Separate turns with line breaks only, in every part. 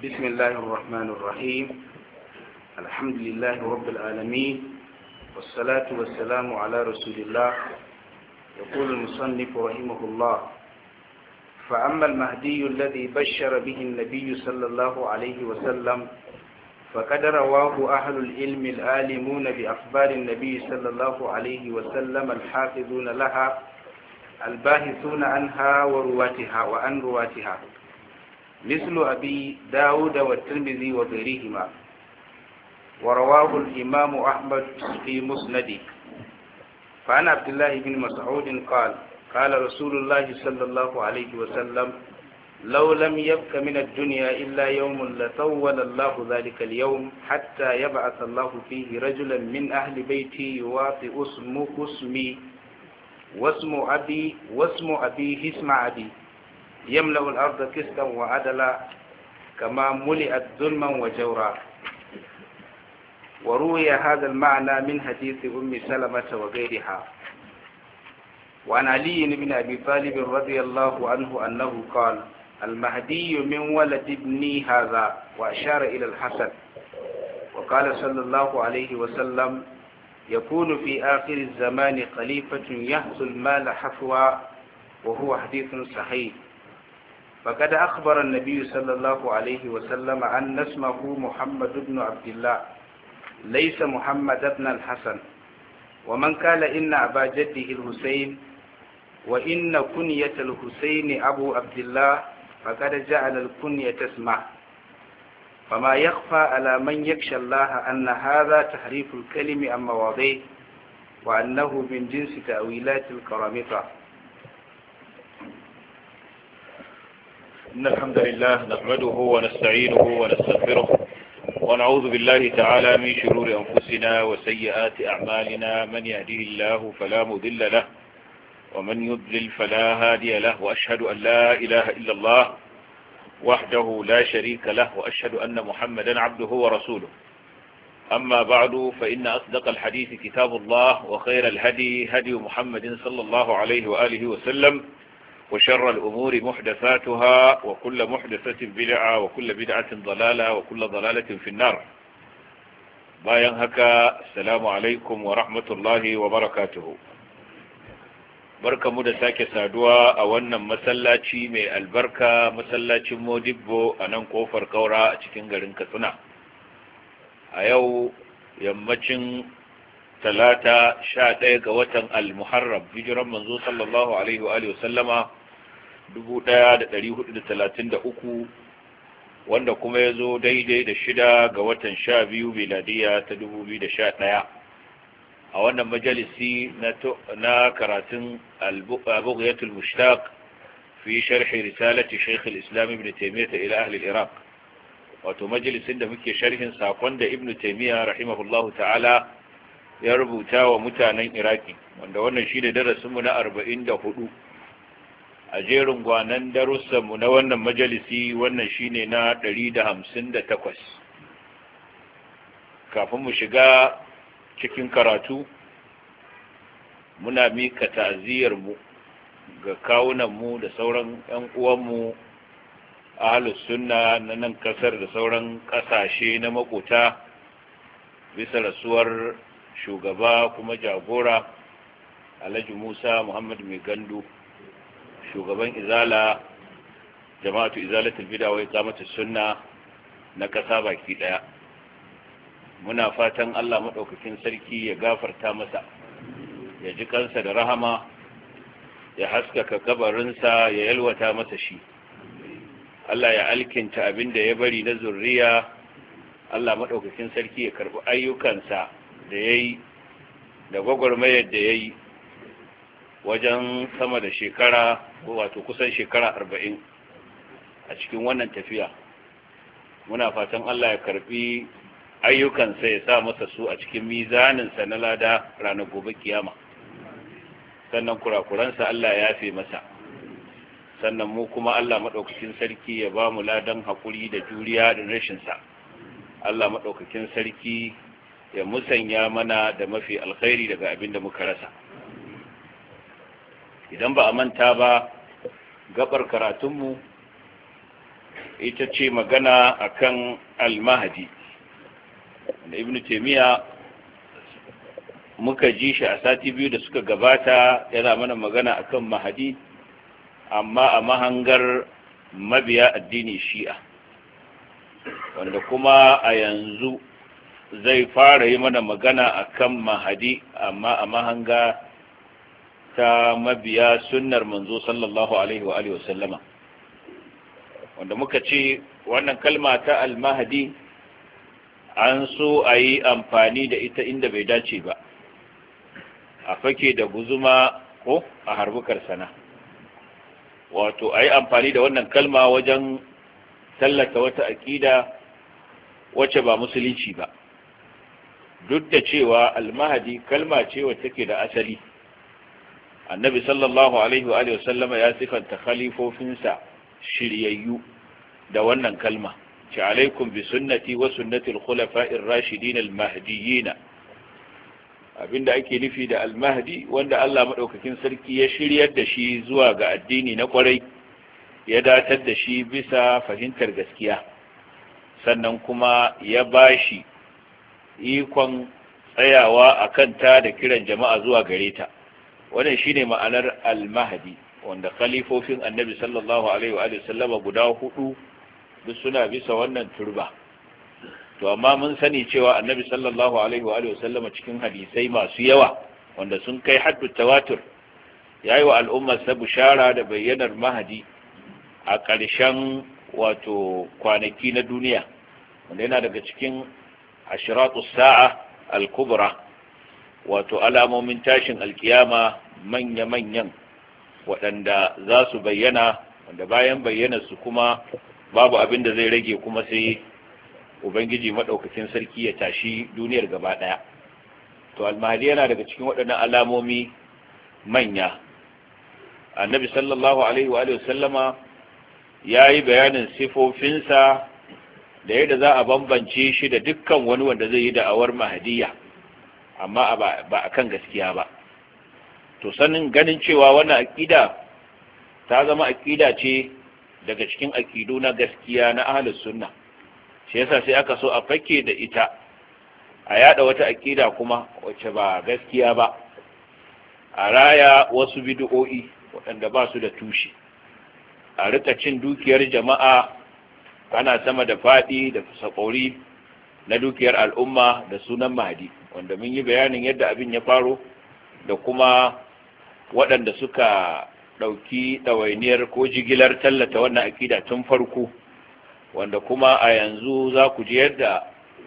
بسم الله الرحمن الرحيم. الحمد لله رب العالمين، والصلاة والسلام على رسول الله. يقول المصنف رحمه الله: فأما المهدي الذي بشر به النبي صلى الله عليه وسلم فقد رواه أهل العلم العالمون بأخبار النبي صلى الله عليه وسلم الحافظون لها الباحثون عنها وعن رواتها، مثل أبي داود والترمذي وغيرهما. ورواه الإمام أحمد في مسنده. فعن عبد الله بن مسعود قال: قال رسول الله صلى الله عليه وسلم: لو لم يبق من الدنيا إلا يوم لطول الله ذلك اليوم حتى يبعث الله فيه رجلا من أهل بيتي يواطئ اسمي واسم أبيه اسم أبي، يملأ الأرض قسطا وعدلا كما ملئت ظلما وجورا. وروي هذا المعنى من حديث أم سلمة وغيرها. وعن علي بن أبي طالب رضي الله عنه أنه قال: المهدي من ولد ابني هذا، وأشار إلى الحسن. وقال صلى الله عليه وسلم: يكون في آخر الزمان خليفة يحث المال حثوا، وهو حديث صحيح. فقد أخبر النبي صلى الله عليه وسلم أن اسمه محمد بن عبد الله، ليس محمد بن الحسن. ومن قال إن أبا جده الحسين وإن كنية الحسين أبو عبد الله فقد جعل الكنية اسمه. فما يخفى على من يخشى الله أن هذا تحريف الكلم عن مواضعه، وأنه من جنس تأويلات القرامطة.
إن الحمد لله نحمده ونستعينه ونستغفره ونعوذ بالله تعالى من شرور أنفسنا وسيئات أعمالنا. من يهده الله فلا مضل له ومن يضلل فلا هادي له، وأشهد أن لا إله إلا الله وحده لا شريك له، وأشهد أن محمدا عبده ورسوله. أما بعد، فإن أصدق الحديث كتاب الله، وخير الهدي هدي محمد صلى الله عليه وآله وسلم، وشر الأمور محدثاتها، وكل محدثة بدعة، وكل بدعة ضلالة، وكل ضلالة في النار. bayan haka, assalamu alaikum wa rahmatullahi wa barakatuhu. Barkamu da sake saduwa a wannan masallaci mai albarka, masallacin Modibbo a nan kofar Kaura a cikin garin Katsina. A yau yammacin Talata 11 ga watan Al-Muharram, hijiran manzo sallallahu alaihi wa sallama 1433, wanda kuma ya zo daidai da 6 ga watan 12 miladiya ta 2011. a wannan majalisi na karatun al-Bughyatul Mushtaq fi sharhi risalati Shaykh al-Islam Ibn Taymiyyah ila ahli al-Iraq, wato majalisin da muke sharhin sakon da Ibn Taymiyyah rahimahullahu ta'ala ya rubuta wa mutanen Iraki, wanda wannan shine darasinmu na 44 a jerin gwanan darussanmu na wannan majalisi. Wannan shine na 158. Kafin mu shiga cikin karatu, muna mika ta'aziyarmu ga kawunanmu da sauran 'yan uwanmu ahlus sunna na nan kasar da sauran kasashe na makota bisa rasuwar shugaba kuma jagora Alhaji Musa Muhammad Mai Gandu, shugaban Izala, jama'atu Izalatul Bid'a wa Iqamatus Sunna na kasa baki daya. Muna fatan Allah madaukakin sarki ya gafarta masa, ya ji kansa da rahama, ya haskaka kabarinsa, ya yalwata masa shi. Allah ya alkinta abinda ya bari na zurriya. Allah madaukakin sarki ya karbi ayyukansa da yayi da gwagwarmayar da yayi wajen sama da shekara, wato kusan shekara 40 a cikin wannan tafiya. Muna fatan Allah ya karbi ayyukansa, ya sa masa su a cikin mizaninsa na lada ranar gobe kiyama. Sannan kurakuransa Allah ya yafe masa. Sannan mu kuma Allah maɗaukakin sarki ya ba mu ladan haƙuri da juriya da rashinsa. Allah maɗaukakin sarki ya musanya mana da mafi alkhairi daga abin da muka rasa. Idan ba a manta ba, gabar karatunmu ita ce magana akan al-mahdi. Ibn Taymiyyah muka ji shi a sati biyu da suka gabata yana mana magana akan mahdi, amma a mahangar mabiya addini shi'a, wanda kuma a yanzu zai fara yi mana magana akan mahdi amma a mahanga ta mabiya sunnar manzo sallallahu alaihi wa alihi wasallama, wanda muka ce wannan kalma ta al-mahdi an so a yi amfani da ita inda bai dace ba, a fake da guzuma ko a harbukar sana, wato a yi amfani da wannan kalma wajen tallata wata aƙida wacce ba musulunci ba, duk da cewa al-mahdi kalma ce wacce take da asali. Annabi sallallahu alaihi wa alihi wasallama ya sifanta khalifofinsa shiryayyu da wannan kalma, ce alaikum bi sunnati wa sunnati al-khulafa'ir rashidin al-mahdiyyin. Abinda ake nufi da al-mahdi wanda Allah madaukakin sarki ya shiryar da shi zuwa ga addini na kwarai, ya datar da shi bisa fahimtar gaskiya, sannan kuma ya bashi ikon tsayawa akan ta da kiran jama'a zuwa gare ta. Wannan shine ma'anar al-mahdi, wanda khalifofin annabi sallallahu alaihi wa sallama guda hudu duk suna bisa wannan turba. To amma mun sani cewa annabi sallallahu alaihi wa sallama cikin hadisai masu yawa wanda sun kai haddu tawatur yayi wa al'umma sa bushara da bayyanar mahdi a ƙarshen wato kwanaki na duniya, wanda yana daga cikin ashratus sa'a al-kubra, wato alamomin tashin alkiyama manya-manyan waɗanda za su bayyana, wanda bayan bayyana su kuma babu abin da zai rage kuma sai ubangiji maɗaukakin sarki ya tashi duniyar gaba ɗaya. To al-mahdi yana daga cikin waɗannan alamomi manya. Annabi sallallahu alaihi wa sallama ya yi bayanin sifofinsa da yadda za a bambance shi da dukkan wani wanda zai yi da'awar mahdiya, amma ba a kan gaskiya ba. To sanin ganin cewa wannan aƙida ta zama aƙida ce daga cikin aƙidu na gaskiya na ahlus sunna, shi yasa sai aka so a fake da ita a yada wata aƙida kuma wacce ba gaskiya ba, a raya wasu bid'o'i waɗanda ba su da tushe, a rika cin dukiyar jama'a ana sama da faɗi da sakori na dukiyar al'umma da sunan mahdi, wanda mun yi bayanin yadda abin ya faro da kuma waɗanda suka ɗauki ɗawainiyar ko jigilar tallata wannan akida tun farko, wanda kuma a yanzu za ku ji yadda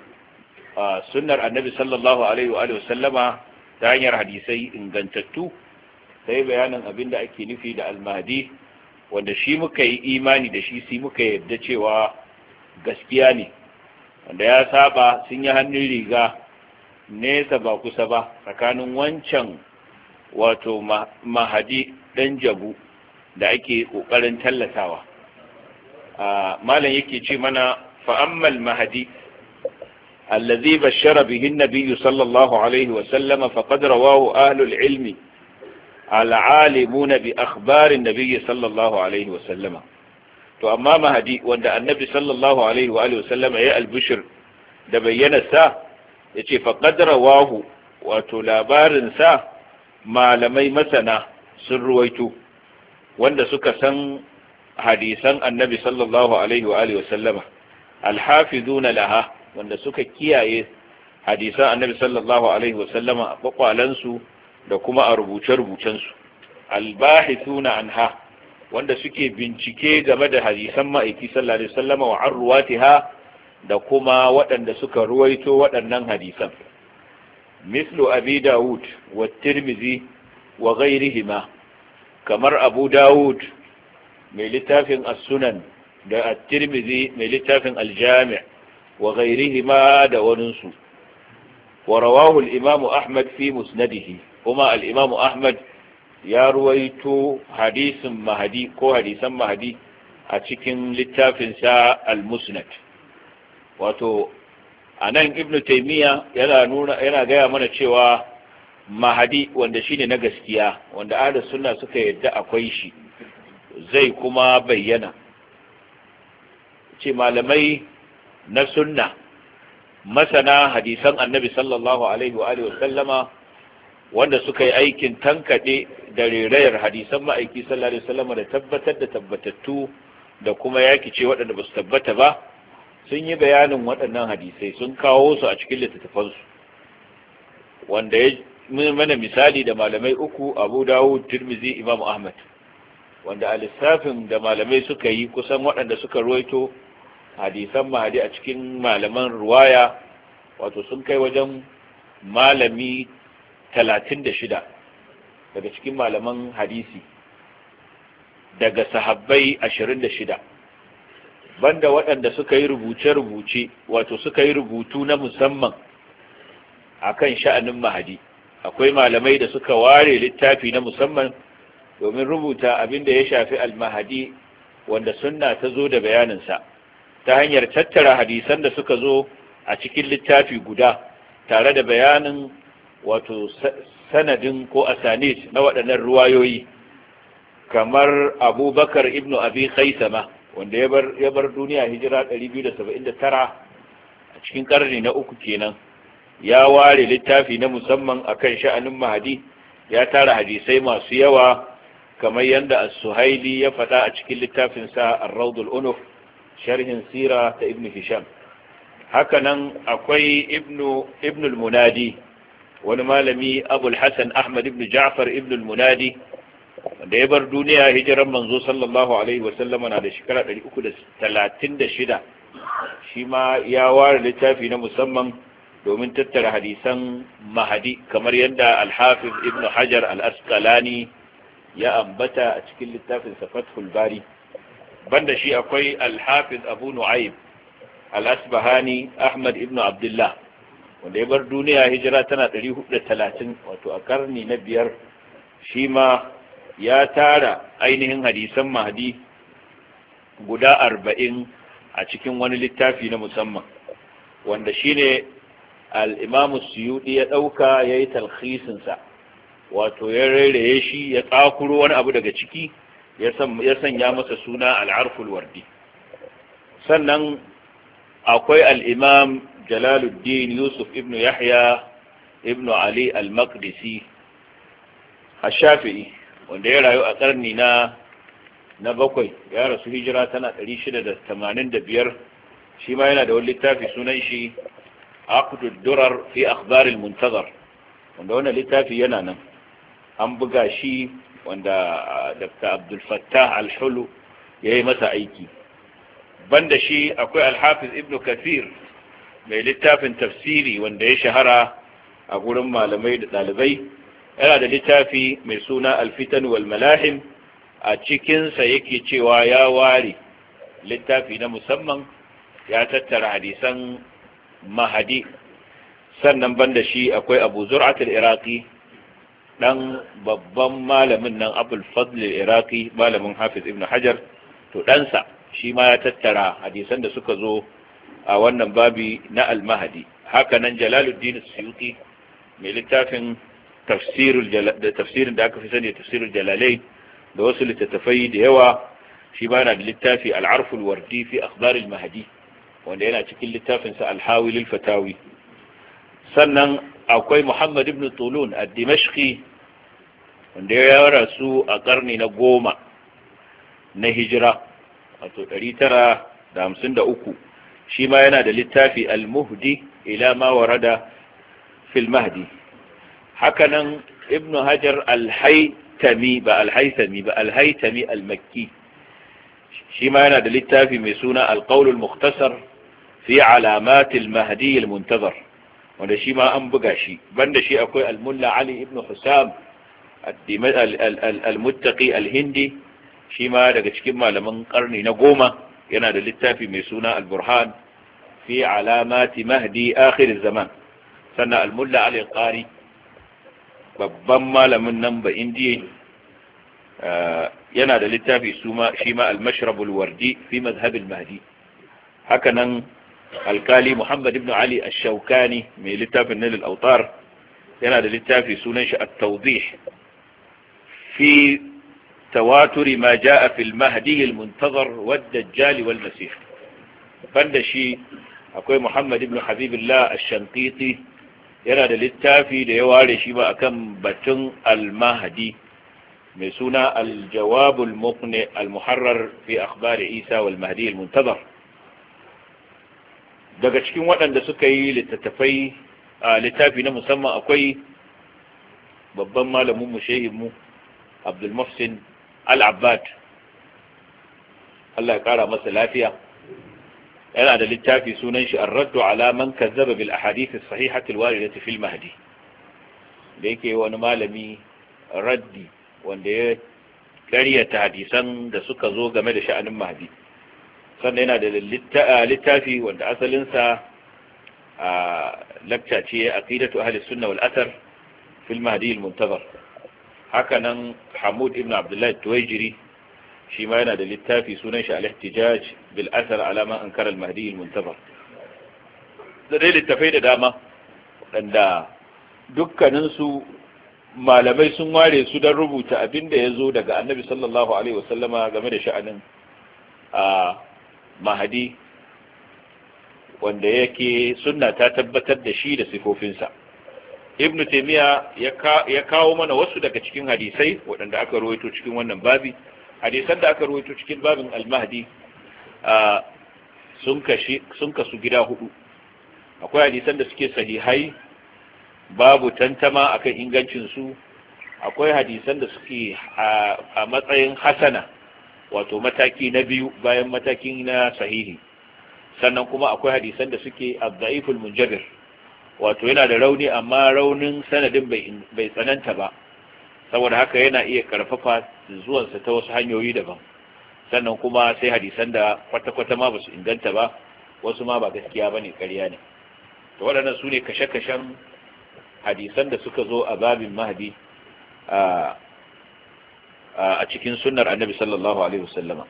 sunnar annabi sallallahu alaihi wa sallama ta hanyar hadisai ingantattu sai bayanin abin da ake nufi da al-mahdi, wanda shi muka yi imani da shi, sai muka yarda cewa gaskiya ne, wanda ya saba sun yi hannun riga nesa ba kusa ba tsakanin wancan wato mahadi dan jabu da ake kokarin tallatawa. Malam yake ce mana fa'ammal mahadi allazi bashara bihi an-nabiy sallallahu alaihi wa sallam faqad rawahu ahlul ilmi al-alimun bi akhbar an-nabiy sallallahu alaihi wa sallam. To amma mahadi wanda annabi sallallahu alaihi wa sallam ya al-bushr da bayyana sa yace faqad rawahu, wato labarin sa malamai masana sun ruwaito, wanda suka san hadisan annabi sallallahu alaihi wa alihi wasallama, alhafizuna laha, wanda suka kiyaye hadisan annabi sallallahu alaihi wasallama a kwakwalansu da kuma a rubuce-rubucensu, albahithuna anha, wanda suke bincike game da hadisan ma'aiki sallallahu alaihi wasallama wa arruwatiha, da kuma waɗanda suka ruwaito waɗannan hadisan, mislu abi dawud wa tirmizi wa ghairihima, kamar abu dawud mai littafin as-sunan da at-tirmizi mai littafin al-jami' wa ghairihima da waninsu. wa rawahu al-imam ahmad fi musnadihi, kuma al-imam ahmad ya ruwaito hadisin mahdi ko hadisan mahdi a cikin littafin sa al-musnad. Wato anan ibnu taymiya yana gaya mana cewa mahdi wanda shine na gaskiya, wanda ahlus sunna suka yadda akwai shi, zai kuma bayyana. ce malamai na sunna masana hadisan annabi sallallahu alaihi wa alihi wasallama wanda suka yi aikin tankaɗe da rerayar hadisan ma'aiki sallallahu alaihi wasallama da tabbatar da tabbatattu da kuma yakice waɗanda ba su tabbata ba, sun yi bayanin waɗannan hadisai sun kawo su a cikin littattafansu, wanda ya mana misali da malamai uku, Abu Dawud, Tirmidhi, Imam Ahmad, wanda a lissafin da malamai suka yi kusan waɗanda suka ruwaito hadisan mahadi a cikin malaman ruwaya wato sun kai wajen malami 36 daga cikin malaman hadisi, daga sahabbai 26, banda waɗanda suka yi rubuce-rubuce wato suka yi rubutu na musamman akan sha'anin mahadi. Akwai malamai da suka ware littafi na musamman domin rubuta abin da ya shafi al-mahadi wanda sunna ta zo da bayaninsa ta hanyar tattara hadisan da suka zo a cikin littafi guda tare da bayanin wato sanadin ko asanid na waɗannan ruwayoyi, kamar Abubakar ibn Abi Khaisama wanda ya bar duniya hijira 279 a cikin karni na uku kenan, ya ware littafi na musamman akan sha'anin mahadi, ya tara hadisai masu yawa kamar yadda as-Suhaili ya faɗa a cikin littafinsa Ar-Rawdul Unuf sharhin sira ta Ibn Hisham. Hakanan akwai Ibn al-Munadi, wani malami Abu al-Hasan Ahmad ibn Ja'far Ibn al-Munadi wanda ya bar duniya hijiran manzo sallallahu alaihi wa sallam na da shekara 336, shi ma ya ware littafi na musamman domin tattara hadisan mahadi kamar yadda al-Hafiz Ibn Hajar al-Asqalani ya ambata a cikin littafin Fathul Bari. Banda shi akwai al-Hafiz Abu Nu'aym al-Asbahani Ahmad ibn Abdullah wanda ya bar duniya hijira tana 430 wato a karni na biyar, shi ma ya tara ainihin hadisan mahdi guda 40 a cikin wani littafi na musamman wanda shine al-Imam Suyuti ya dauka yayi talkhisin sa, wato ya rairaye shi ya tsakuro wani abu daga ciki ya sanya masa suna al-Arful Wardi. Sannan akwai al-Imam Jalaluddin Yusuf ibn Yahya ibn Ali al-Maqdisi ash-Shafi'i wanda ya rayu a karni na bakwai, ya rasu hijira tana 685, shi ma yana da wani littafi sunan shi Aqdud Durar fi Akhbar al-Muntazar, wanda wannan littafi yana nan an buga shi, wanda Dr. Abdul Fattah al-Hulu yayi masa aiki. Banda shi akwai al-Hafiz Ibn Kathir mai littafin tafsiri wanda ya shahara a gurin malamai da dalibai, yana da littafi mai suna Al-Fitan wal Malahim, a cikinsa yake cewa ya ware littafi na musamman ya tattara hadisan mahadi. Sannan banda shi akwai Abu Zur'at al-Iraqi, dan babban malamin nan Abul Fadl al-Iraqi, malamin Hafiz Ibn Hajar, to ɗansa shi ma ya tattara hadisan da suka zo a wannan babi na al-mahdi. Haka nan Jalaluddin Suyuti mai littafin tafsirin da aka fi sani tafsirul Jalalain da wasu littattafai da yawa, shi ma yana da littafi al-Arful Wardi fi Akhbar al-Mahdi wanda yana cikin littafinsa Al-Hawi lil Fatawi. Sannan akwai Muhammad ibn Tulun ad-Dimashqi wanda ya rasu a karni na 10 na hijira wato 953, shi ma yana da littafi Al-Muhdi ila ma warada fil Mahdi. Hakanan Ibn Hajar al-Haytami ba al-Haytami al-Makki, shi ma yana da littafi mai suna Al-Qawl al-Mukhtasar fi alamat al-Mahdi al-Muntazar wanda shi ma an buga shi. Banda shi akwai al-Mulla Ali ibn Husam al-Muttaqi al-Hindi, shi ma daga cikin malaman karni na 10, yana da littafi mai suna Al-Burhan fi alamat Mahdi akhir zaman. Sannan al-Mulla Ali al-Qari, babban malamin nan ba indiya, yana da littafi shi ma al-Mashrab al-Wardi fi mazhab al-Mahdi. Haka nan alkali Muhammad ibn Ali ash-Shawkani mai littafin Nail al-Awtar, yana da littafi sunan shi at-Tawdih fi tawatur ma jaa fi al-Mahdi al-Muntazar wad-Dajjal wal-Masih. banda shi akwai Muhammad ibn Habibillah ash-Shanqiti yana da littafi da ya ware shi ba akan batun al-Mahdi mai suna al-Jawab al-Muqni al-Muharrar fi akhbar Isa wal Mahdi al-Muntazar. Daga cikin waɗanda suka yi littafi na musamman akwai babban malamin mu shehin mu Abdul Muhsin Al-Abbad, Allah ya kara masa lafiya. yana da littafi sunan shi ar-raddu ala man kazzaba bil ahadith as-sahihati al-waridati fil mahdi, da yake wani malami raddi wanda ya karyata hadisan da suka zo game da sha'anin mahdi. Sannan yana da littafi wanda asalinsa a lakca ce aqidatu ahli sunna wal athar fil mahdi al-muntazar. Haka nan Hamud ibn Abdullah al-Tuwaijiri shi ma yana da littafi sunan shi al-ihtijaj bil athar ala ma ankara al-mahdi al-muntazar. Da dai littafai da dama wanda dukkanin su malamai sun ware su don rubuta abin da ya zo daga annabi sallallahu alaihi wasallama game da sha'anin mahadi, wanda yake sunna ta tabbatar da shi da sifofinsa. Ibn Taymiya ya kawo mana wasu daga cikin hadisai waɗanda aka rawaito cikin wannan babi. Hadisan da aka rawaito cikin babin al-mahdi sun kasu gida hudu. Akwai hadisan da suke sahihai babu tantama akan ingancin su, akwai hadisan da suke a matsayin hasana, wato mataki na biyu bayan matakin na sahihi, sannan kuma akwai hadisan da suke ad-da'iful munjabir, wato yana da rauni amma raunin sanadin bai tsananta ba, saboda haka yana iya karfafa zuwansa ta wasu hanyoyi daban. Sannan kuma sai hadisan da kwata-kwata ma ba su inganta ba, wasu ma ba gaskiya bane, ƙarya ne. To waɗannan su ne kashe-kashen hadisan da suka zo a babin mahdi a cikin sunnar annabi sallallahu alaihi wasallama.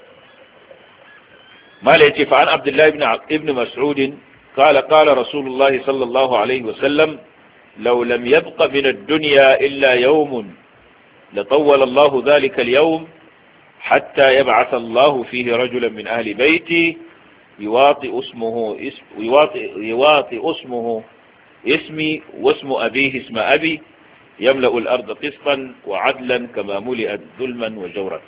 mala yace fa an abdullahi ibn mas'ud qala qala rasulullah sallallahu alaihi wasallam law lam yabqa min ad-dunya illa yawm latawwala Allah dhalika al-yawm hatta yab'ath Allah fihi rajulan min ahli bayti yuwati ismuhu اسمي واسم أبيه اسم أبي يملأ الأرض قسطا وعدلا كما ملئت ظلما وجورا.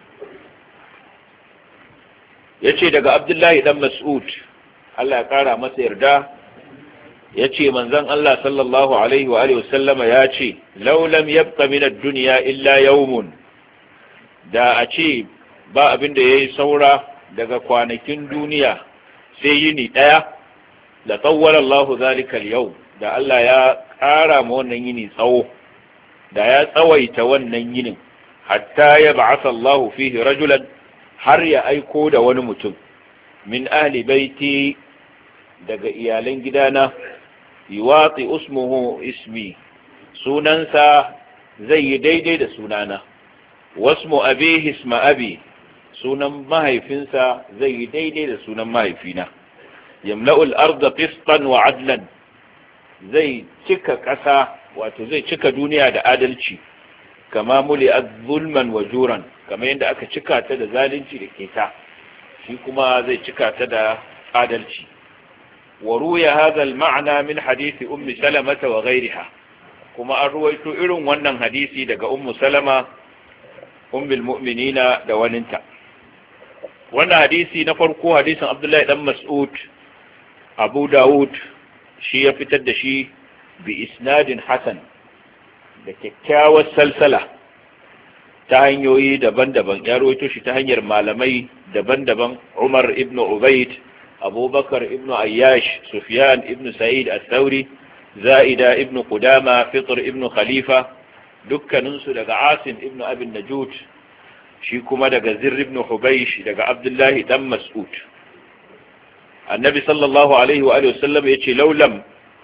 yace daga Abdullahi dan Mas'ud, Allah ya kara masa yarda, yace manzon Allah sallallahu alaihi wa alihi wasallama yace law lam yabqa min ad-dunya illa yawmun, da a ce ba abin da yayi saura daga kwanakin duniya sai yini daya, la tawwala Allahu zalika al-yawm, da Allah ya ƙara ma wannan yini tsawo, da ya tsawaita wannan yinin, hatta ya ba'atha Allah fihi rajulan, har ya aiko da wani mutum, min ahli baiti, daga iyalan gidana, yuwati ismuhu ismi, sunansa zai yi daidai da sunana, wasmu abihi isma abi, sunan mahaifinsa zai yi daidai da sunan mahaifina, yamla'ul arda qistan wa adlan, zai cika ƙasa, wato zai cika duniya da adalci, kama muli zulman wa juran, kamar yadda aka cika ta da zalunci da keta, shi kuma zai cika ta da adalci. wa ruya hadha al-ma'na min hadisi ummi salama wa ghayriha, kuma an ruwaito irin wannan hadisi daga ummu salama ummul mu'minina da waninta. wannan hadisi na farko hadisin Abdullahi dan Mas'ud, Abu Dawud shi ya fitar da shi bi isnadin hasan, da kyakkyawar salsala ta hanyoyi daban-daban. Ya rawaito shi ta hanyar malamai daban-daban: Umar ibn Ubayd, Abubakar ibn Ayyash, Sufyan ibn Sa'id al-Thawri, Zaida ibn Qudama, Fitr ibn Khalifa, dukkaninsu daga Asim ibn Abi Najud, shi kuma daga Zirr ibn Hubaysh, daga Abdullahi dan Mas'ud. Annabi sallallahu alaihi wa sallam yace laulam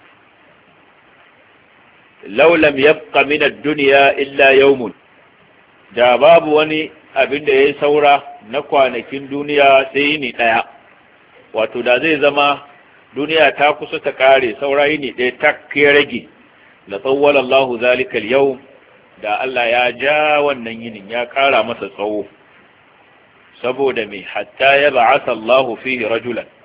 yabqa min ad-dunya illa yawmun, da babu wani abin da yayi saura na kwanakin duniya sai yini daya, wato da zai zama duniya ta kusa ta kare, saura yini daya tak ya rage, la tawwala Allahu zalika al-yawm, da Allah ya ja wannan yinin, ya kara masa tsawo, saboda me, hatta ya ba'atha Allahu fihi rajulan,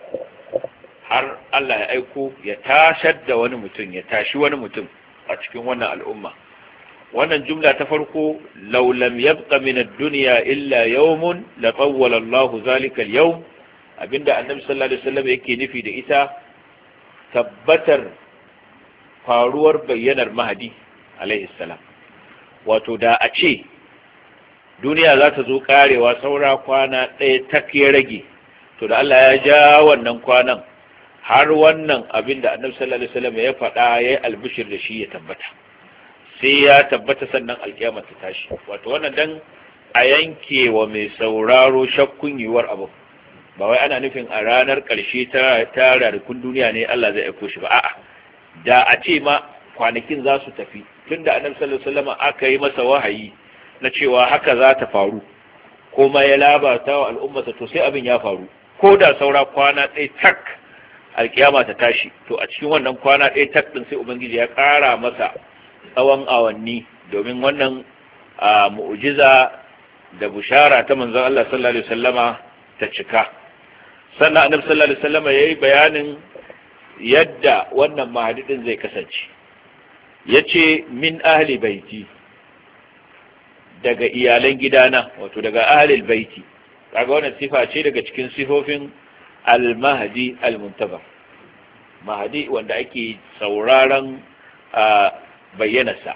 har Allah ya aiko ya tashar da wani mutum, ya tashi wani mutum a cikin wannan al'umma. wannan jumla ta farko law lam yabqa min ad-dunya illa yawmun la tawwala Allahu zalika al-yawm, abinda annabi sallallahu alaihi wasallam yake nufi da ita tabbatar faruwar bayyanar mahdi alaihi salam. wato da a ce duniya za ta zo karewa saura kwana ɗaya tak ya rage, to da Allah ya ja wannan kwanan har wannan abinda annabi sallallahu alaihi wasallam ya faɗa yayi albishir da shi ya tabbata, sai ya tabbata sannan alkiyama ta tashi. wato wannan dan a yanke wa mai sauraro shakkun yiwuwar abu, ba wai ana nufin a ranar ƙarshe ta rarikun duniya ne Allah zai aiko shi ba, a'a da a ce ma kwanakin za su tafi tunda annabi sallallahu alaihi wasallam aka yi masa wahayi na cewa haka za ta faru kuma ya labata wa al'ummarsa, to sai abin ya faru. ko da saura kwana ɗaya tak alkiyama ta tashi, to a cikin wannan kwana ɗaya tak ɗin sai ubangiji ya ƙara masa tsawon awanni domin wannan mu'jiza da bushara ta manzon Allah sallallahu alaihi wasallama ta cika. sannan annabi sallallahu alaihi wasallama yayi bayanin yadda wannan mahdi din zai kasance. yace min ahli baiti, daga iyalan gidana, wato daga ahlil baiti. kaga wannan sifa ce daga cikin sifofin al-mahdi al-muntabar, mahdi wanda ake sauraron bayyanarsa.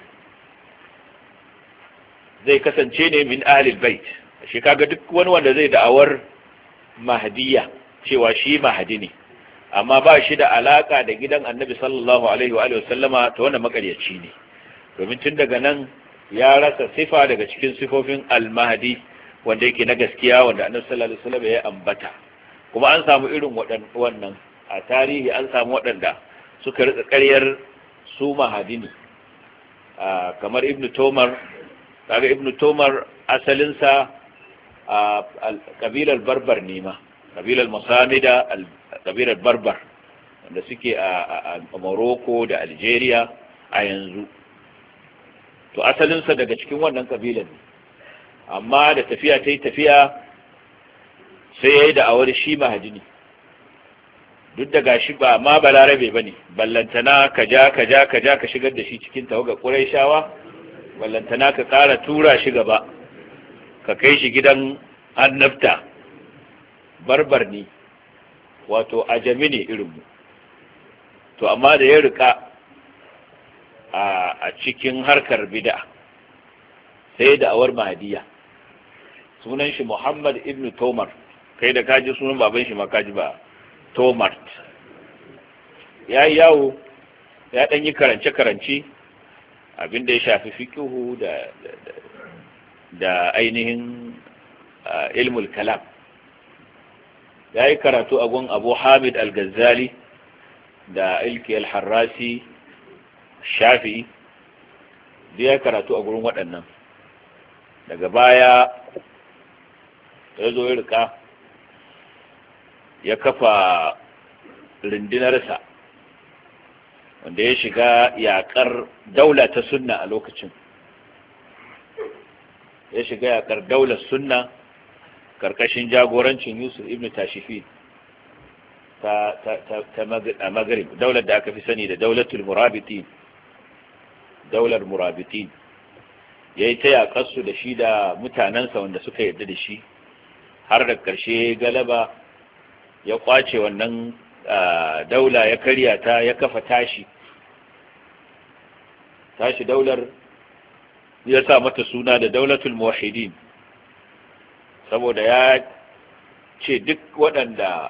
zai kasance ne min ahlil bait. shi kaga duk wani wanda zai da'awar mahdiya cewa shi mahdi ne amma ba shi da alaka da gidan annabi sallallahu alaihi wa sallama, to wannan makaryaci ne, domin tun daga nan ya rasa sifa daga cikin sifofin al-mahdi wanda yake na gaskiya, wanda annabi sallallahu alaihi wasallam ya ambata. kuma an samu irin wannan a tarihi, an samu waɗanda suka rika ƙaryar su mahdi ne, kamar ibnu tomar. kaga ibnu tomar asalinsa a kabilar barbar ne ma, kabilar musamida, kabilar barbar wanda suke a Morocco da Algeria a yanzu. to asalinsa daga cikin wannan kabilar ne, amma da tafiya ta yi tafiya sai ya yi da'awar shi mahadi ne, duk da gashi ba ma balarabe ba ne, ballantana ka ja ka shigar da shi cikin tawagar Qurayshawa, ballantana ka ƙara tura shi gaba ka kai shi gidan annabta. barbar ne, wato ajami ne irinmu. to amma da ya rika a cikin harkar bid'a sai da awar mahdiya. sunan shi Muhammad ibn Tomar, kai da kaji sunan baban shi ma kaji ba Tomart. ya yi yawo, ya dan yi karance abinda ya shafi fiqhu da ainihin ilmul kalam. ya yi karatu a gun Abu Hamid al-Ghazali da Ilki al-Harrasi Shafi'i, da ya karatu a gurin waɗannan. daga baya ya zo ya rika ya kafa rundunarsa wanda ya shiga yaƙar daula ta sunna a lokacin. ya shiga yaƙar daular sunna karkashin jagorancin Yusuf ibn Tashifi ta Maghrib, daular da aka fi sani da daulatul Murabitin, daular Murabitin. yayi ta yaƙarsu da shi da mutanansa wanda suka yarda da shi, har da ƙarshe galaba ya kwace wannan daula, ya karya ta, ya kafa tashi daular, ya sa mata suna da daulatul muwahhidin, saboda ya ce duk waɗanda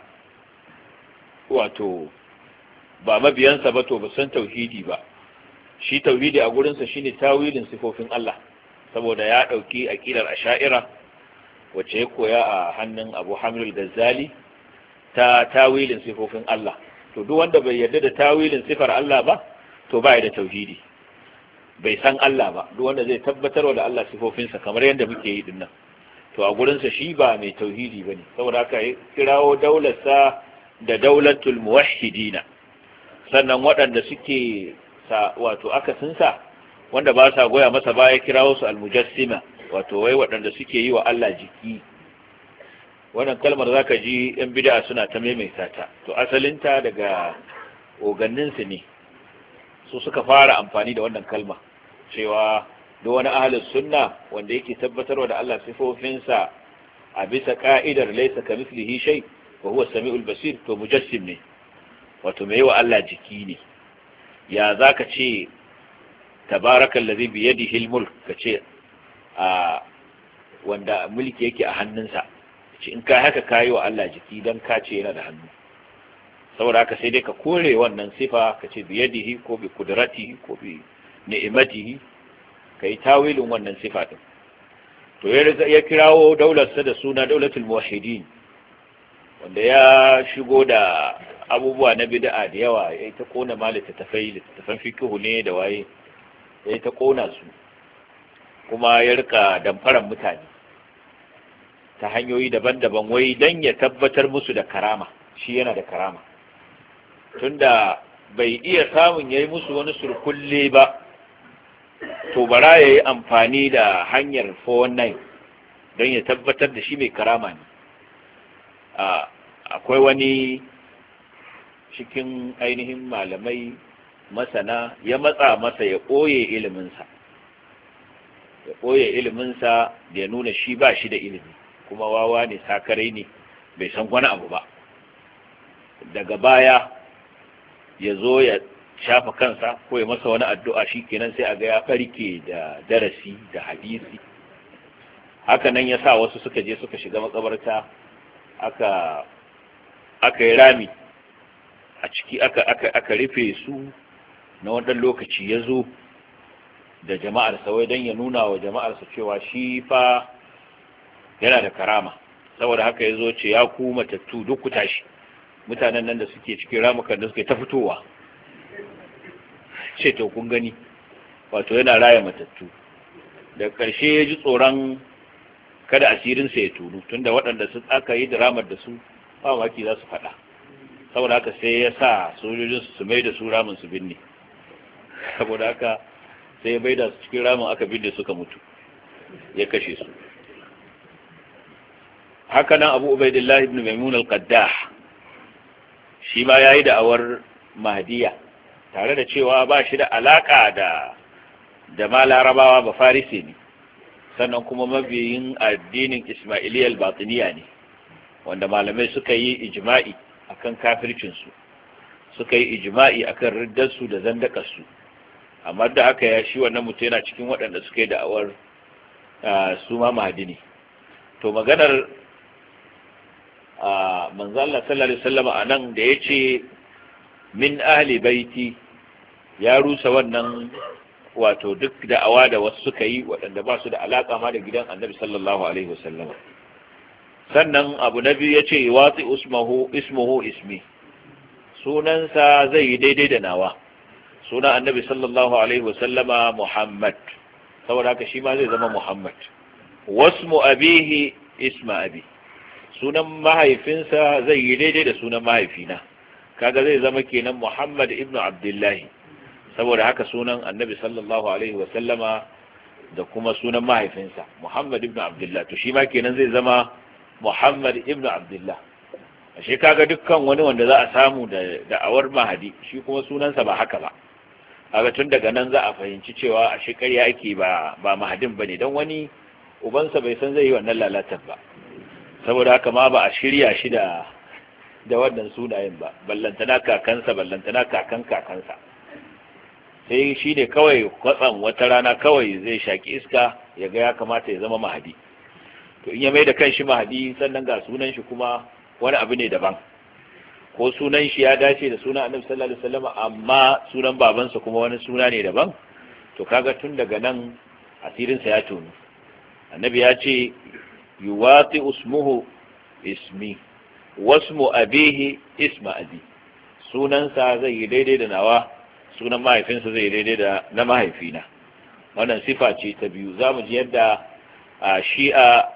wato ba mabiyansa ba to ba san tauhidi ba. shi tauhidi a gurinsa shine tawilin sifofin Allah, saboda ya ɗauki aƙidar asha'ira wacce ya koya a hannun Abu Hamid al-Ghazali ta tawilin sifofin Allah. to duk wanda bai yarda da tawilin sifar Allah ba to ba da tauhidi, bai san Allah ba. duk wanda zai tabbatar da Allah sifofinsa kamar yadda muke yi dinnan, to a gurinsa shi ba mai tauhidi bane. saboda haka kirawo daularsa da daulatul muwahhidina. sannan waɗanda suke wato akasinsa, wanda ba sa goya masa baya, kirawo su al-mujassima, wato wai waɗanda suke yi wa Allah jiki. wannan kalmar zaka ji yan bid'a suna ta maimaita ta, to asalinta daga oganninsu ne, su suka fara amfani da wannan kalma cewa duk wani ahlus sunna wanda yake tabbatarwa da Allah sifofinsa a bisa ka'idar laysa kamithlihi shay wa huwa as-sami'ul basir, to mujassim ne, wato mai wa Allah jiki ne. Ya zaka ce tabarakal ladhi bi yadihi al-mulk, kace a wanda mulki yake a hannunsa, ce in kai haka kai wa Allah jiki dan ka ce yana da hannu. Saboda haka sai dai ka kore wannan sifa, kace bi yadihi ko bi qudratihi ko bi ni'matihi, kai tawilin wannan sifa din. To ya kirawo daularsa da suna daulatul muwahhidin, wanda ya shigo da abubuwa na bid'a da yawa, ya ta kona malita littattafan fikihu ne da waye, ya ta kona su, kuma ya rika damfaran mutane ta hanyoyi daban-daban, wai dan ya tabbatar musu da karama, shi yana da karama, tunda bai iya samun yayi musu wani surkulle ba, to bara yayi amfani da hanyar 419 don ya tabbatar da shi mai karama ne. Akwai wani cikin ainihin malamai masana ya matsa masa ya ɓoye iliminsa da ya nuna shi ba shi da ilimi, kuma wawa ne, sakarai ne, bai san wani abu ba. Daga baya ya zo ya shafa kansa ko ya masa wani addu'a, shi kenan sai a ga ya farke da darasi da hadisi. Haka nan ya sa wasu suka je suka shiga makabarta, aka yi rami a ciki, aka rufe su na wannan lokaci. Ya zo da jama'arsa wai don ya nuna wa jama'arsa cewa shi fa yana da karama. Saboda haka ya zo ce, ya ku matattu duk ku tashi, mutanen nan da suke cikin ramukan da suke ta fitowa, ce to kun gani, wato yana raya matattu. Da ƙarshe ya ji tsoron kada asirinsa ya tunu, tunda waɗanda su aka yi diramar da su ba maki za su faɗa. Saboda haka sai ya sa sojojin su mai da su ramin su binne. Saboda haka sai ya bai da su cikin ramin aka binne suka mutu, ya kashe su. Haka nan Abu Ubaidillah ibn Maimun al-Qaddah shi ma yayi da'awar Mahdiya, tare da cewa ba shi da alaka da ma Larabawa, ba Farisi ne, sannan kuma mabiyin addinin Ismailiyya al-Batiniya ne, wanda malamai suka yi ijma'i akan kafircinsu, suka yi ijma'i akan riddarsu da zandakarsu. Amma da haka ya shi wannan mutum yana cikin waɗanda suka yi da'awar su ma Mahdi ne. To maganar manzo Allah sallallahu alaihi wasallam anan da yace min ahli baiti, ya rusa wannan wato duk da'awa da wasu suka yi waɗanda ba su da alaka ma da gidan Annabi sallallahu alaihi wasallam. Sannan abu na biyu yace wati ismuhu ismi, sunansa zai yi daidai da nawa, sunan Annabi sallallahu alaihi wasallama Muhammad, saboda haka shi ma zai zama Muhammad. Wasmu abihi isma abi, sunan mahaifinsa zai yi daidai da sunan mahaifina, kaga zai zama kenan Muhammad ibn Abdullahi, saboda haka sunan Annabi sallallahu alaihi wasallama da kuma sunan mahaifinsa Muhammad ibn Abdullah, to shi ma kenan zai zama Muhammad ibn Abdullah. Ashe kaga dukkan wani wanda za a samu da da'awar Mahdi, shi kuma sunansa ba haka ba, kaga tun daga nan za a fahimci cewa ashe ƙarya ake ba Mahdin bane, dan wani ubansa bai san zai yi wannan lalatar ba, saboda haka ma ba a shirya shi da wannan sunayen ba, ballantana kakansa, ballantana kakan kakansa. Sai shi ne kawai kwatsan wata rana kawai zai shaki iska ya ga ya kamata ya zama Mahdi, to in ya mai da kanshi Mahdi, sannan ga sunan shi kuma wani abu ne daban, ko sunan shi ya dace da sunan Annabi sallallahu alaihi wasallam amma sunan babansa kuma wani suna ne daban, to kaga tun daga nan asirinsa ya tonu. Annabi ya ce yuwati ismuhu ismi wasmu abihi isma abi, sunansa zai yi daidai da nawa, sunan mahaifinsa zai yi daidai da na mahaifina. Wannan sifa ce ta biyu. Za mu ji yadda shi'a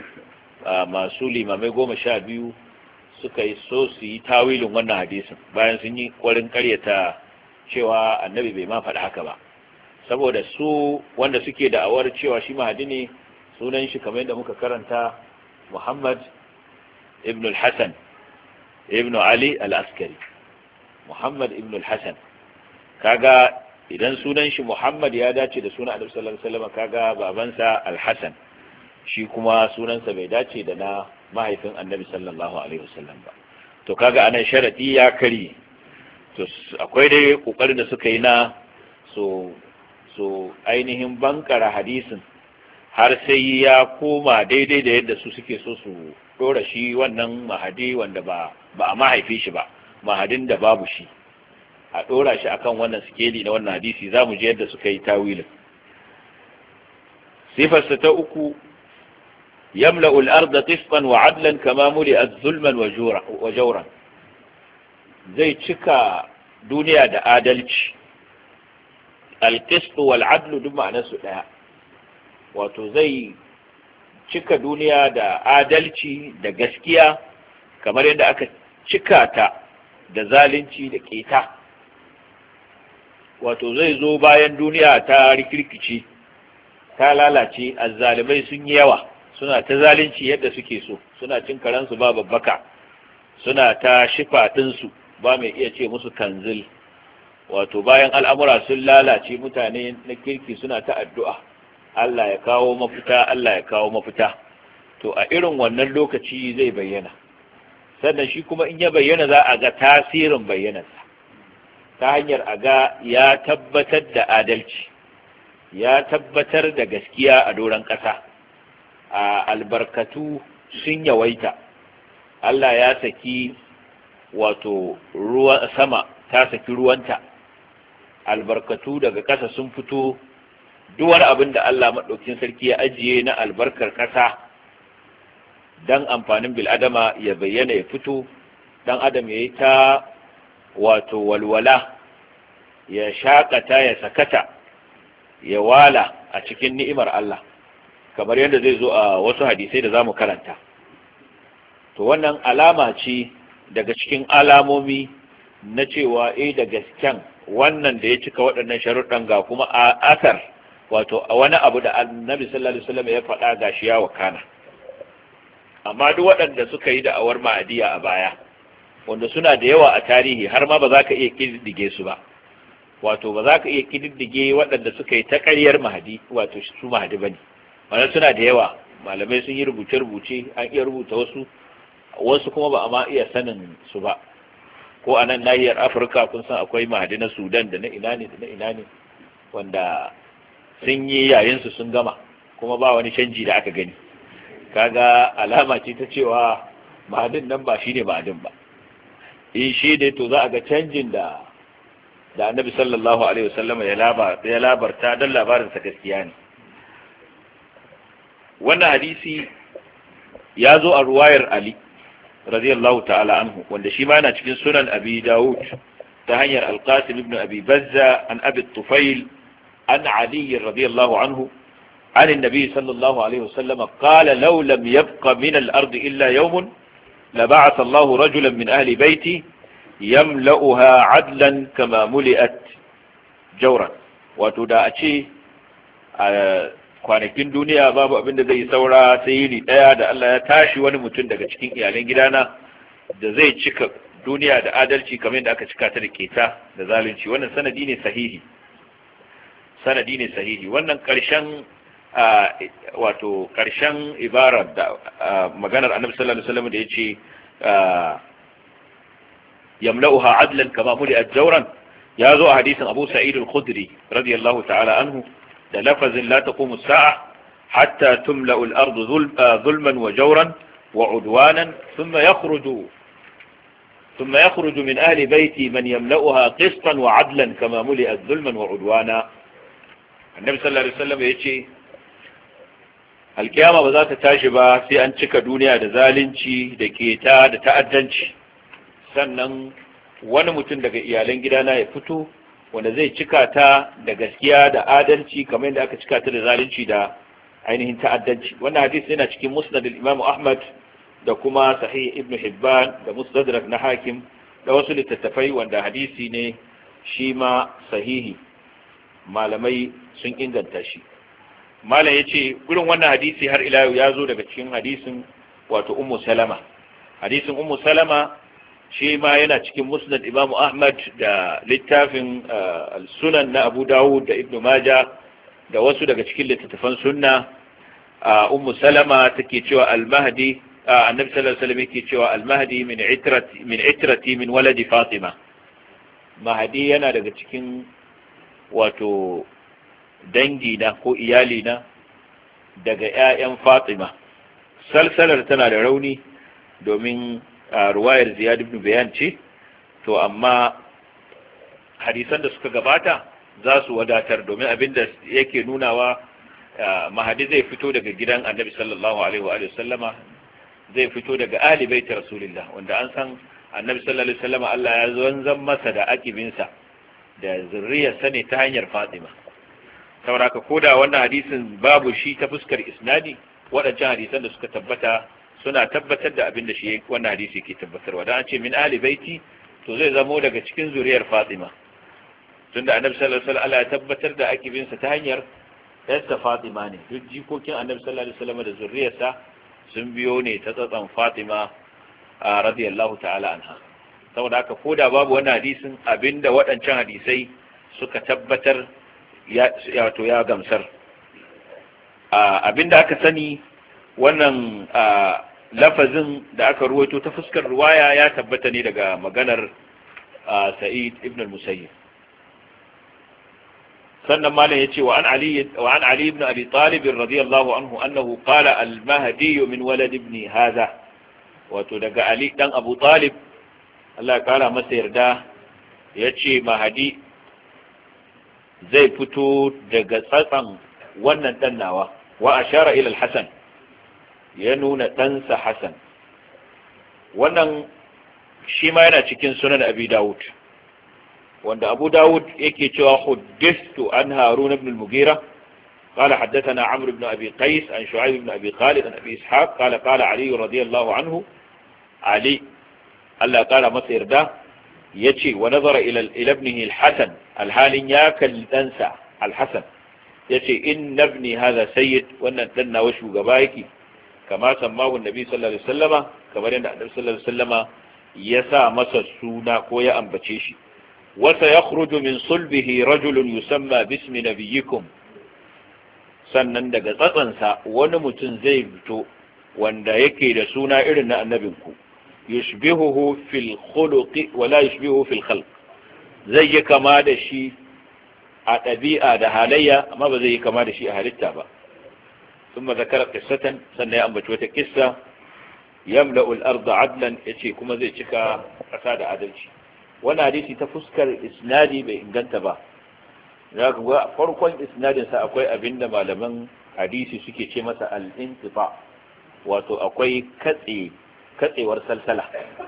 masu limamai 12 suka yi so su yi tawilin wannan hadisin, bayan sun yi ƙwarin ƙaryata cewa annabi bai ma faɗi haka ba, saboda su wanda suke da'awar cewa shi Mahdi ne, sunan shi kamar yadda muka karanta Muhammad ibn al-Hasan ibn Ali al-Askari. Muhammad ibn al-Hasan, kaga idan sunan shi Muhammad ya dace da sunan Annabi sallallahu alaihi wasallam, kaga babansa al-Hasan shi kuma sunansa bai dace da na mahaifin Annabi sallallahu alaihi wasallam ba. To kaga anan sharadi ya kari. To akwai dai kokarin da suka yi na so ainihin bankara hadisin har sai ya koma daidai da yadda su suke so su dora shi wannan mahadi wanda ba a mahaifi shi ba, mahadin da babu shi, a dora shi akan wannan sikeli na wannan hadisi. za mu je yadda suka yi tawilin. sifarsa ta uku, yamla'u al-ardha qistan wa 'adlan kama muli'at zulman wa jawran. Zai cika duniya da adalci. Al-qist wal 'adlu duk ma'anarsu daya, wato zai cika duniya da adalci da gaskiya kamar yadda aka cika ta da zalunci da keta. Wato zai zo bayan duniya ta rikirkici, ta lalace, azzalimai sun yi yawa, suna ta zalunci yadda suke so, suna cin karansu ba babbaka, suna ta shifa ɗinsu ba mai iya ce musu kanzil. Wato bayan al'amura sun lalace, mutane na kirki suna ta addu'a, Allah ya kawo mafita, Allah ya kawo mafita. To a irin wannan lokaci zai bayyana, sannan shi kuma in ya bayyana za a ga tasirin bayyanarsa ta hanyar a ga ya tabbatar da adalci, ya tabbatar da gaskiya a doron ƙasa. A albarkatu sun yawaita, Allah ya saki wato ruwan sama, ta saki ruwanta, albarkatu daga ƙasa sun fito. Duk wani abin da Allah maɗaukin sarki ya ajiye na albarkar ƙasa don amfanin bil'adama ya bayyana, ya fito, ɗan adam ya yi ta wato walwala, ya shaƙata, ya sakata, ya wala a cikin ni'imar Allah, kamar yadda zai zo a wasu hadisai da za mu karanta. To wannan alama ce daga cikin alamomi na cewa da gasken wannan da ya cika waɗannan sharuɗan, ga kuma a asar, wato a wani abu da Annabi sallallahu alaihi wasallam ya faɗa gashi ya wakana. Amma duk waɗanda suka yi da'awar ma'adiya a baya, wanda suna da yawa a tarihi, har ma ba za ka iya kididdige su ba, wato ba za ka iya kididdige waɗanda suka yi ta ƙaryar mahadi, wato su mahadi bane. Wannan suna da yawa, malamai sun yi rubuce-rubuce, an iya rubuta wasu kuma ba a ma iya sanin su ba. Ko a nan nahiyar Afirka kun san akwai mahadi na Sudan da na ina ne wanda sun yi yayinsu sun gama, kuma ba wani canji da aka gani. Kaga alama ce ta cewa mahadin nan ba shine mahadin ba. In shi ne to za a ga canjin da Annabi sallallahu alaihi wasallam ya labarta, dan labarin sa gaskiya ne. Wannan hadisi ya zo a ruwayar Ali radiyallahu ta'ala anhu, wanda shi ma yana cikin sunan Abi Dawud ta hanyar Al-Qasim ibn Abi Bazza an Abi Tufail عن علي رضي الله عنه عن النبي صلى الله عليه وسلم قال لو لم يبق من الأرض إلا يوم لبعث الله رجلا من أهل بيتي يملأها عدلا كما ملئت جورا. وتداعشي kwanakin duniya babu abin da zai saura sai yini daya da Allah ya tashi wani mutum daga cikin iyalan gidana da zai cika duniya da adalci kamar yadda aka cika ta da keta da zalunci. Wannan sanadi ne sahihi. Wannan ƙarshen wato ƙarshen ibarar da maganar Annabi sallallahu alaihi wasallam da yace yamla'uha adlan kama muli'at jawran, ya zo a hadisin Abu Sa'id al-Khudri radiyallahu ta'ala anhu da lafazin la taqumu as-sa'a hatta tumla'u al-ardu zulman wa jawran wa 'udwanan thumma yakhruju min ahli bayti man yamla'uha qistan wa 'adlan kama muli'at zulman wa 'udwana. Annabi sallallahu alaihi wasallam yace alkiyama ba za ta tashi ba sai an cika duniya da zalunci da keta da ta'addanci, sannan wani mutum daga iyalan gidana ya fito wanda zai cika ta da gaskiya da adalci kamar yadda aka cika ta da zalunci da ainihin ta'addanci. Wannan hadisi yana cikin Musnad al-Imam Ahmad da kuma Sahih Ibn Hibban da Mustadrak na Hakim da wasu littattafai wanda hadisi ne shi ma sahihi, malamai sun inganta shi. Malam yace gurin wannan hadisi har ila ya zo daga cikin hadisin wato Ummu Salama. hadisin ummu salama shi ma yana cikin musnad imam ahmad da littafin al-sunan na abu dawud da ibnu majah da wasu daga cikin littattafan sunna. ummu salama take cewa al-mahdi annabi sallallahu alaihi wasallam yake cewa al-mahdi min itrati min waladi fatima. mahdi yana daga cikin wato dangi na ko iyali na daga ƴaƴan fatima. salsalar tana da rauni domin ruwayar ziyad ibn bayan ce, to amma hadisan da suka gabata za su wadatar, domin abinda yake nunawa mahadi zai fito daga gidan annabi sallallahu alaihi wa sallama, zai fito daga ahli baiti rasulillah, wanda an san annabi sallallahu alaihi wa sallama Allah ya zanzan masa da akibinsa da zurriyarsa ne ta hanyar Fatima. saboda haka koda wannan hadisin babu shi ta fuskar isnadi, waɗancan hadisan da suka tabbata suna tabbatar da abin da shi wannan hadisi ke tabbatarwa. dan an ce min ahli baiti to zai zamo daga cikin zuriyar Fatima, tunda annabi sallallahu alaihi wa sallam ya tabbatar da akibinsa ta hanyar yarsa Fatima ne. duk jikokin annabi sallallahu alaihi wasallam da zurriyarsa sun biyo ne ta tsatsan Fatima radiyallahu ta'ala anha. saboda haka koda babu wannan hadisin, abinda waɗancan hadisai suka tabbatar ya gamsar. Abinda aka sani wannan lafazin da aka ruwaito ta fuskar ruwaya ya tabbata ne daga maganar Sa'id ibn al-Musayyib. sannan malam yace wa an ali ibn abi talib radiyallahu anhu annahu qala al-mahdi min walad ibn hadha, wato daga ali dan abu talib Allah ya kara masa yarda yace mahdi zai fito daga tsatsan wannan dan nawa, wa ashara ila al-hasan, ya nuna ɗansa hasan. wannan shi ma yana cikin sunan abi dawud, wanda abu dawud yake cewa huddithtu an harun ibn al-mughira qala haddathana amr ibn abi qais an shu'aib ibn abi khalid an abi ishaq qala qala ali radiyallahu anhu, ali Allah qala masa yarda yace wa nazara ila ibnihi al-hasan, al-halin ya kalli dansa al-hasan yace inna ibni hadha sayyid, wannan dan nawa shugaba yake, kama sammahu annabi sallallahu alaihi wasallama, kamar yadda annabi sallallahu alaihi wasallama ya sa masa suna ko ya ambace shi. وسيخرج من صلبه رجل يسمى باسم نبيكم, sannan daga tsatsansa wani mutum zai fito wanda yake da suna irin na annabinku, yushbihuhu fil khuluqi wa la yushbihuhu fil khalq, zai yi kama da shi a ɗabi'a da halayya amma ba zai yi kama da shi a halitta ba. thumma zakara qissatan, sannan ya ambaci wata kissa, yamla'u al-ardha adlan, yace kuma zai cika ƙasa da adalci. wannan hadisi ta fuskar isnadi bai inganta ba. za ku ga farkon isnadin sa akwai abinda malaman hadisi suke ce masa al-intifa, wato akwai katsewar salsala,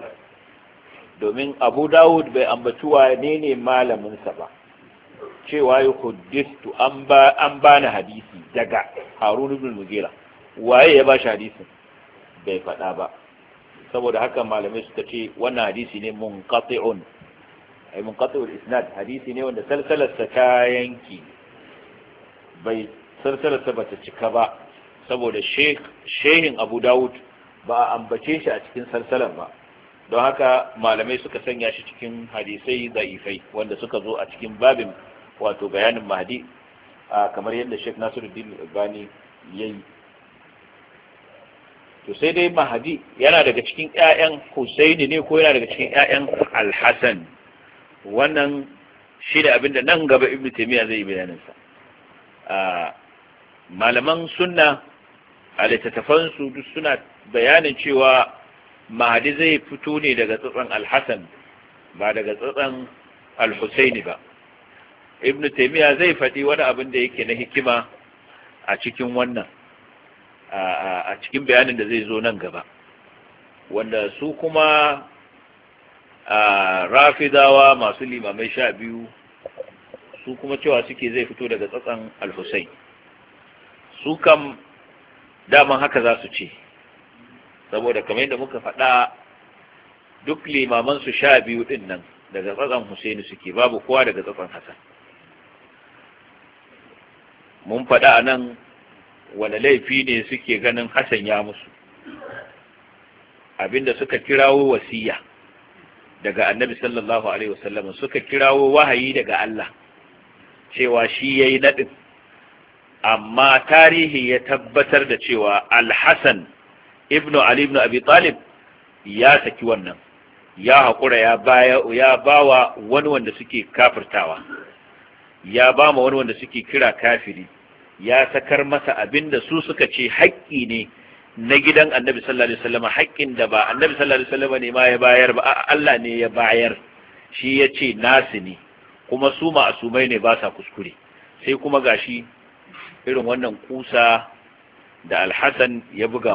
domin Abu Dawud bai ambaci wane ne malamin sa ba, cewa ya huddistu an bani hadisi daga Harun ibn Mughira, waye ya bashi hadisin bai faɗa ba. saboda haka malamai suka ce wannan hadisi ne munqati'un, ay munqati'ul isnad, hadisi ne wanda salsalarsa ta yanki, bai salsalarsa bata cika ba, saboda shehin Abu Dawud ba a ambace shi a cikin salsalar ba, don haka malamai suka sanya shi cikin hadisai da'ifai wanda suka zo a cikin babin wato bayanin mahdi, kamar yadda Sheikh Nasiruddin Albani yayi. to sai dai mahdi yana daga cikin ƴaƴan Husaini ne ko yana daga cikin ƴaƴan Al-Hasan, wannan shi da abinda nan gaba Ibn Taymiyyah zai yi bayanin sa. malaman sunna a littattafan su duk suna bayanin cewa mahdi zai fito ne daga tsatsan Al-Hasan ba daga tsatsan Al-Husaini ba. Ibn Taymiyyah zai faɗi wani abin da yake na hikima a cikin wannan, a cikin bayanin da zai zo nan gaba, wanda su kuma rafidawa masu limamai 12 su kuma cewa suke zai fito daga tsatsan Al-Husayn. su kam daman haka za su ce, saboda kamar yadda muka faɗa duk limaman su 12 din nan daga tsatsan Husaini suke, babu kowa daga tsatsan Hassan. mun faɗa a nan wani laifi ne suke ganin Hassan ya musu. abinda suka kirawo wasiya daga annabi sallallahu alaihi wasallam, suka kirawo wahayi daga Allah cewa shi yayi nadin, amma tarihi ya tabbatar da cewa al-Hasan ibn Ali ibn Abi Talib ya saki wannan, ya haƙura ya bawa wani wanda suke kafirtawa, ya ba ma wani wanda suke kira kafiri, ya sakar masa abinda su suka ce haƙƙi ne na gidan annabi sallallahu alaihi wasallam, haƙƙin da ba annabi sallallahu alaihi wasallam ne ma ya bayar ba, Allah ne ya bayar, shi ya ce nasu ne, kuma su ma'asumai ne ba sa kuskure. Sai kuma gashi irin wannan kusa da Al-Hasan ya buga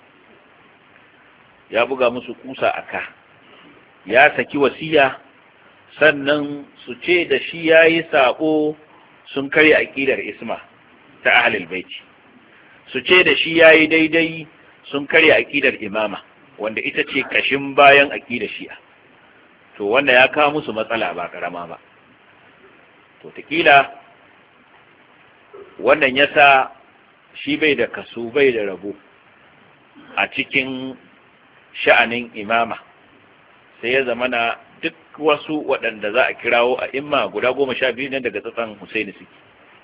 musu kusa aka, ya saki wasiya, sannan su ce da shi yayi sako, sun karya aqidar isma ta ahlul baiti, su ce da shi yayi daidai, sun karya aqidar imama wanda ita ce kashin bayan aqidar shi'a. To wanda ya kawo musu matsala ba karama ba. To takila wannan yasa shi bai da kaso, bai da rabo a cikin sha'anin imama, sai ya zamana duk wasu waɗanda za a kirawo a imma guda 12 nan daga tsatsan Husaini suke.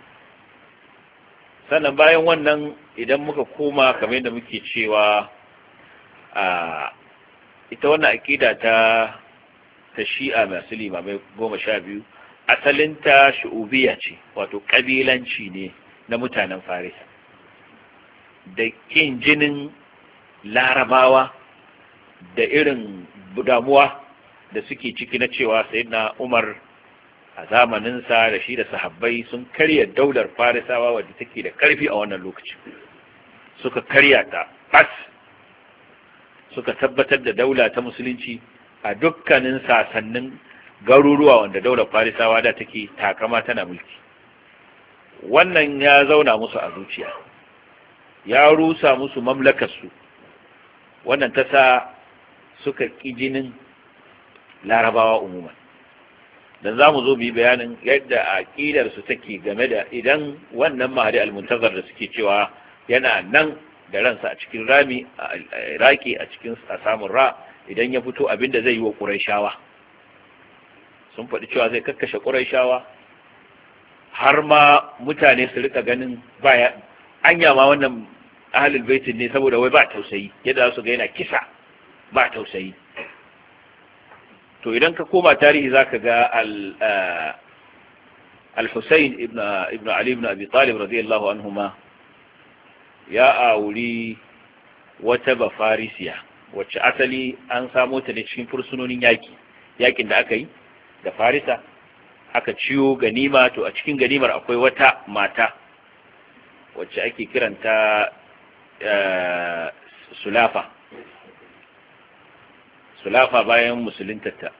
Sannan bayan wannan idan muka koma kamar yadda muke cewa ita wannan akida ta shi'a masu limamai 12 asalinta shu'ubiyya ce, wato kabilanci ne na mutanen Farisa da kin jinin Larabawa da irin damuwa da suke ciki na cewa sayyidina Umar a zamaninsa da shi da sahabbai sun karya daular Farisawa wadda take da karfi a wannan lokaci, suka karya ta bas, suka tabbatar da daula ta musulunci a dukkanin sasannin garuruwa wanda daular Farisawa da take takama tana mulki. Wannan ya zauna musu a zuciya, ya rusa musu mamlakarsu, wannan ta sa suka ƙi jinin Larabawa umuman. Dan za mu zo mu yi bayanin yadda aƙidarsu take game da idan wannan Mahdi al-Muntazar da suke cewa yana nan da ransa a cikin rami a Iraki, a cikin samun ra, idan ya fito abinda zai yi wa Qurayshawa. Sun faɗi cewa zai kakkashe Qurayshawa, har ma mutane su rika ganin baya anya ma wannan ahlul baitin ne, saboda wai ba tausayi, yadda su ga yana kisa ba tausayi. To idan ka koma tarihi zaka ga al-Husayn ibn Ali ibn Abi Talib radiyallahu anhuma ya auri wata bafarisiya wacce asali an samo ta ne cikin fursunonin yakin da aka yi da Farisa, aka ciyo ganima. To a cikin ganimar akwai wata mata wacce ake kiranta Sulafa bayan musuluntarta.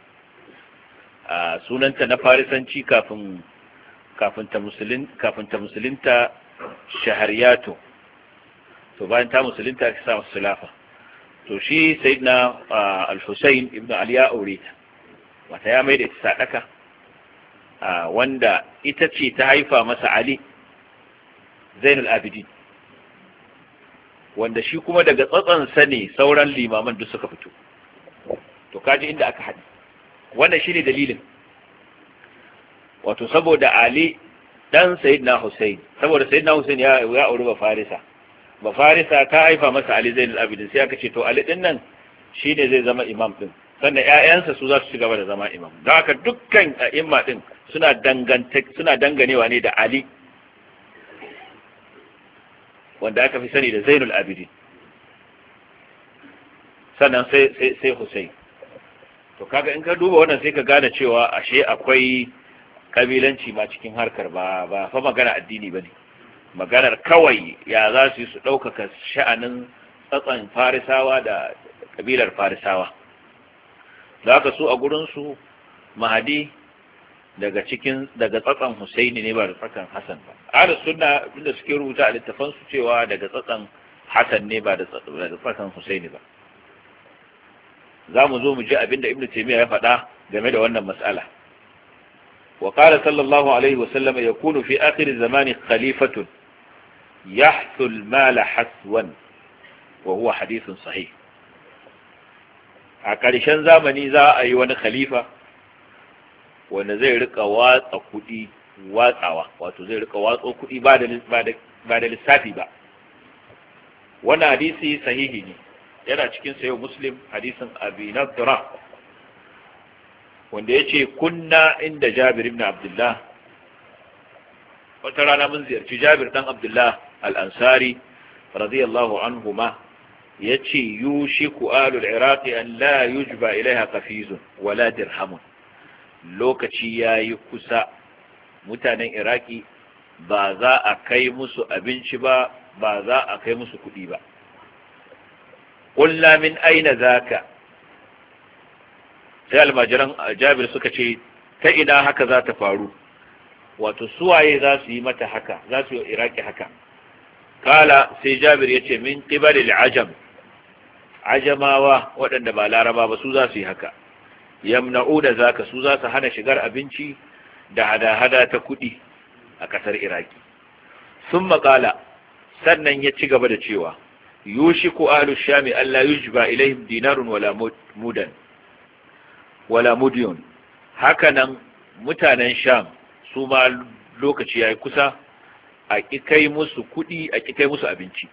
Sunanta na Farisanci kafin ta musulunta Shaharyato. To bayan ta musulunta aka sa Sulafa. To shi sayyidina al-Husayn ibn Ali ya aure ta, wata ya mai da ita sadaka, wanda ita ce ta haifa masa Ali Zainul Abidin, wanda shi kuma daga tsatsansa ne sauran limaman duk suka fito. To kaji inda aka haɗu. Wannan shine dalilin, wato saboda Ali dan sayyidina Husayn, saboda sayyidina Husayn ya auri ba Farisa ta haifa masa Ali Zainul Abidin, sai aka ce to Ali din nan shine zai zama imam din, sannan ƴaƴansa su za su ci gaba da zama imam. Don haka dukkan a'imma din suna danganewa ne da Ali, wanda aka fi sani da Zainul Abidin, sannan sai Husayn. To kaga in ka duba wannan sai ka gane cewa ashe akwai kabilanci ma cikin harkar, ba fa magana addini bane, maganar kawai ya za su yi su ɗaukaka sha'anin tsatsan Farisawa da kabilar Farisawa. Da haka su a gurinsu Mahdi daga tsatsan Husaini ne ba da tsatsan Hassan ba. Ahlus sunna inda suke rubuta a littafan su cewa daga tsatsan Hassan ne ba da tsatsan Husaini ba. Za mu zo mu ji abinda Ibn Taymiyyah ya faɗa game da wannan mas'ala. Wa qala sallallahu alaihi wa sallam yakunu fi akhir zamani khalifatun yahthu al-mal haswan wa huwa hadithun sahih. a ƙarshen zamani za a yi wani khalifa wanda zai rika watsa kuɗi watsawa, wato zai rika watso kuɗi ba da lissafi ba. wannan hadisi sahihi ne, yana cikin sayo Muslim, hadisin Abi Nadra wanda yace kunna inda Jabir ibn Abdullah, wata rana mun ziyarci Jabir dan Abdullah al-Ansari radiyallahu anhuma, yace yushiku alul iraqi an la yujba ilaiha qafizun wala dirhamun, lokaci yayi kusa mutanen Iraki ba za a kai musu abinci ba, ba za a kai musu kuɗi ba. Qulna min aina zaka, sai almajiran Jabir suka ce ta ina haka za ta faru, wato suwaye za su yi mata haka, za su yi Iraki haka. Kala sai Jabir ya ce min qibalil ajam, ajamawa waɗanda ba laraba ba su za su yi haka. Yamna'u da zaka, su za su hana shigar abinci da hada-hada ta kuɗi a ƙasar Iraki. Sun maƙala, sannan ya ci gaba da cewa yushiku ahlu shami alla yujba ilaihim dinarun wala mudan wala mudiyun, hakanan mutanen sham su ma lokaci yayi kusa a kai musu kuɗi, a kai musu abinci.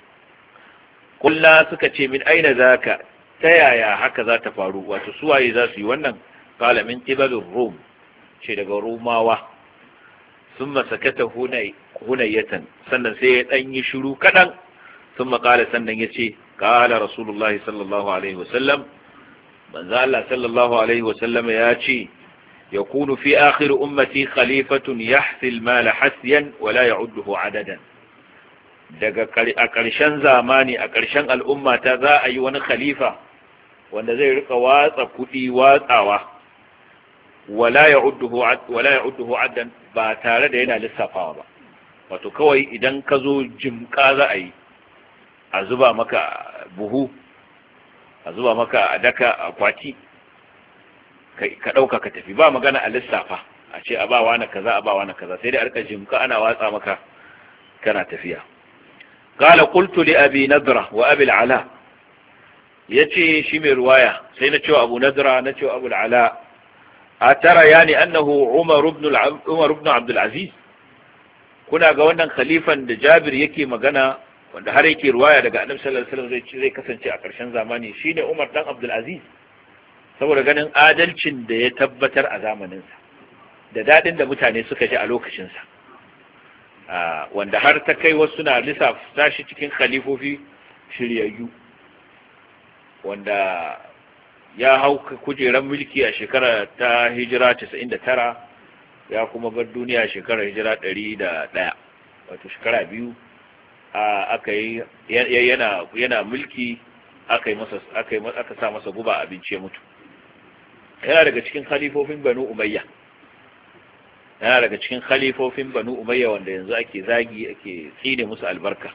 Kullu suka ce min aina zaka, ta yaya haka za ta faru, wato suwaye za su yi wannan? Qala min qibalir rum, ce daga rumawa. Thumma sakata hunayatan, sannan sai ya dan yi shiru kadan. Thumma qala, sannan yace qala rasulullahi sallallahu alaihi wasallam, manzo Allah sallallahu alaihi wasallam ya ce yakunu fi akhir ummati khalifatun yahsi al-mal hasyan wa la ya'udduhu adadan, daga a ƙarshen zamani, a ƙarshen al'umma ta za a yi wani khalifa wanda zai rika watsa kuɗi watsawa, wala ya'udduhu addan, ba tare da yana lissafawa ba. Wato kawai idan ka zo jimka za a yi, a zuba maka buhu, a zuba maka a daka akwati, ka ɗauka ka tafi, ba magana a lissafa a ce a ba wani kaza, a ba wani kaza, sai dai a rika jimka ana watsa maka kana tafiya. Qala qultu li abi nadra wa abi al-ala, yace shi mai ruwaya sai na cewa abu nadra, na cewa abu al-ala, atara yani annahu umar ibn abdul aziz, kuna ga wannan khalifan da Jabir yake magana, wanda har yake ruwaya daga annabi sallallahu alaihi wasallam zai kasance a ƙarshen zamani, shine Umar dan Abdul Aziz, saboda ganin adalcin da ya tabbatar a zamanin sa da dadin da mutane suka ji a lokacin sa, wanda har ta kai wasu na lissafa shi cikin khalifofi shiryayyu, wanda ya hau kujeran mulki a shekara ta hijira 99, ya kuma bar duniya shekarar hijira 101, wato shekara biyu aka yi yana mulki, aka sa masa guba abinci ya mutu. Yana daga cikin khalifofin Banu Umayya, wanda yanzu ake zagi, ake tsine musu albarka,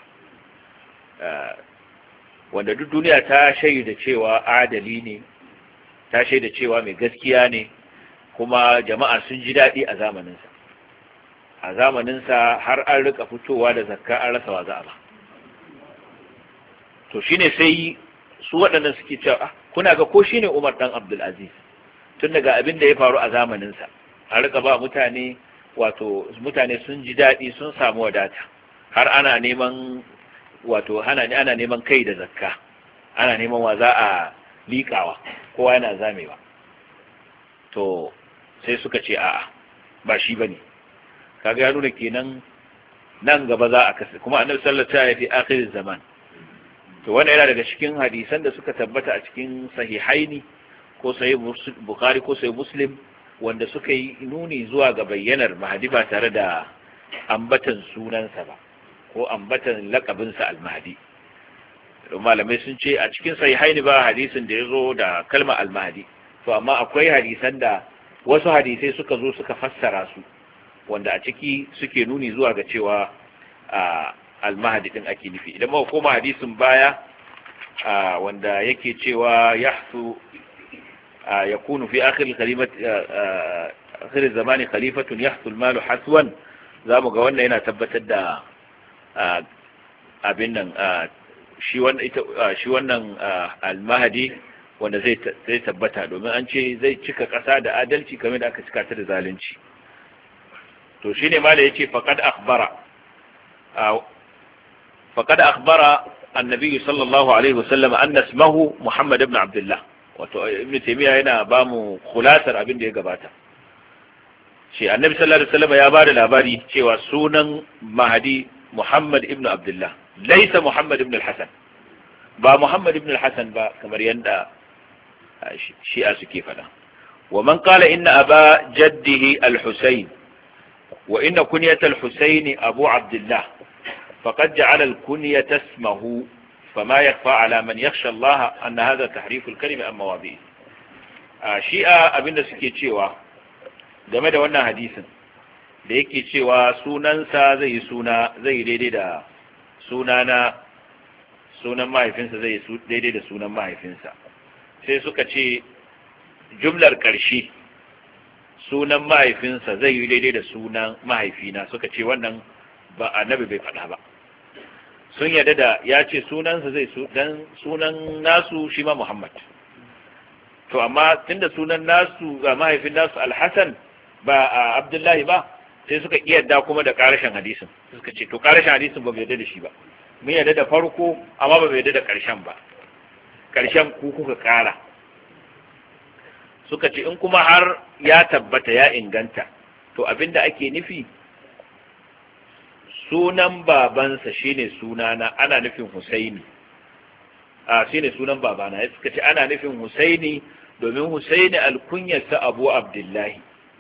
wanda duk duniya ta shaida cewa adali ne, ta shaida cewa mai gaskiya ne, kuma jama'a sun ji daɗi a zamaninsa har an rika fitowa da zakka an rasa wa za a ba. To shine sai su waɗannan suke cewa kuna ga ko shine Umar dan Abdul Aziz, tun daga abin da ya faru a zamaninsa, an rika ba mutane, wato mutane sun ji daɗi, sun samu wadata, har ana neman, wato ana neman kai da zakka, ana neman wa za a liƙawa, kowa yana zamewa. To sai suka ce a'a, ba shi bane. Kaga ya nuna kenan nan gaba za a kasa, kuma annabi sallallahu alaihi wasallam ya fi akhir zaman. To wannan yana daga cikin hadisan da suka tabbata a cikin sahihaini ko sahih Bukhari ko sahih Muslim, wanda suka yi nuni zuwa ga bayyanar Mahdi ba tare da ambatan sunansa ba ko ambatan lakabinsa al-Mahdi. Malamai sun ce a cikin sahihaini ba hadisin da ya zo da kalmar al-Mahdi, to amma akwai hadisan da wasu hadisai suka zo suka fassara su, wanda a ciki suke nuni zuwa ga cewa al-Mahdi din ake nufi. Idan muka koma hadisin baya wanda yake cewa yakunu fi akhir zamani khalifatun yahsu al-malu haswan, zamu ga wannan yana tabbatar da abin nan shi wannan al-Mahdi wanda zai tabbata, domin an ce zai cika ƙasa da adalci kamar da aka cika ta da zalunci. to shine mala yace faqad akhbara annabi sallallahu alaihi wasallam anna ismahu Muhammad ibn Abdullah. wato ibn Taymiyyah yana ba mu khulasar abin da ya gabata. shi annabi sallallahu alaihi wasallam ya bada labari cewa sunan Mahdi Muhammad ibn Abdullah, laysa Muhammad ibn al-Hasan, ba Muhammad ibn al-Hasan ba kamar yanda shi'a suke fada. wa man qala inna aba jaddihi al-Husayn wa inna kunyat al-Husayn Abu Abdullah faqad ja'ala al-kunyat ismahu fama yakhfa ala man yakhsha Allah anna hadha tahrif al-kalima am mawadi'. shi'a abinda suke cewa game da wannan hadisin da yake cewa sunansa zai daidai da sunan mahaifinsa, zai daidai da sunan mahaifinsa, sai suka ce jumlar ƙarshe sunan mahaifinsa zai yi daidai da sunan mahaifina, suka ce wannan ba annabi bai faɗa ba. sun yarda da ya ce sunansa dan sunan nasu shi ma Muhammad, to amma tunda sunan nasu ga mahaifin nasu Al-Hasan ba Abdullahi ba, sai suka yarda kuma da ƙarashin hadisin. suka ce to ƙarashin hadisin ba bai yarda da shi ba, mun yarda da farko amma ba bai yarda da ƙarshen ba, ƙarshen ku kuka ƙara. suka ce in kuma har ya tabbata ya inganta, to abinda ake nufi sunan babansa shine sunana, ana nufin Husaini. Shine sunan babana, ya suka ce ana nufin Husaini domin Husaini alkunyarsa Abu Abdullahi.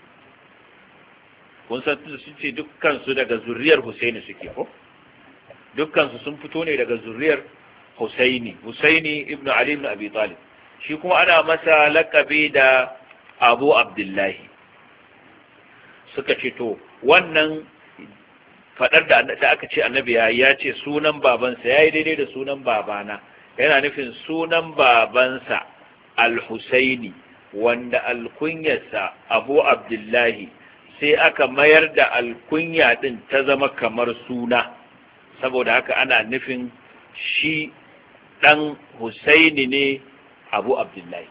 kun san sun ce dukkansu daga zuriyar Husaini suke ko? dukkansu sun fito ne daga zuriyar Husaini ibn Ali ibn Abi Talib. shi kuma ana masa laƙabi da Abu Abdullahi. suka ce to wannan fadar da aka ce annabi ya ce sunan babansa yayi daidai da sunan babana, yana nufin sunan babansa Al-Husaini wanda alkunyarsa Abu Abdullahi, sai aka mayar da alkunya din ta zama kamar suna, saboda haka ana nufin shi dan Husaini ne Abu Abdullahi.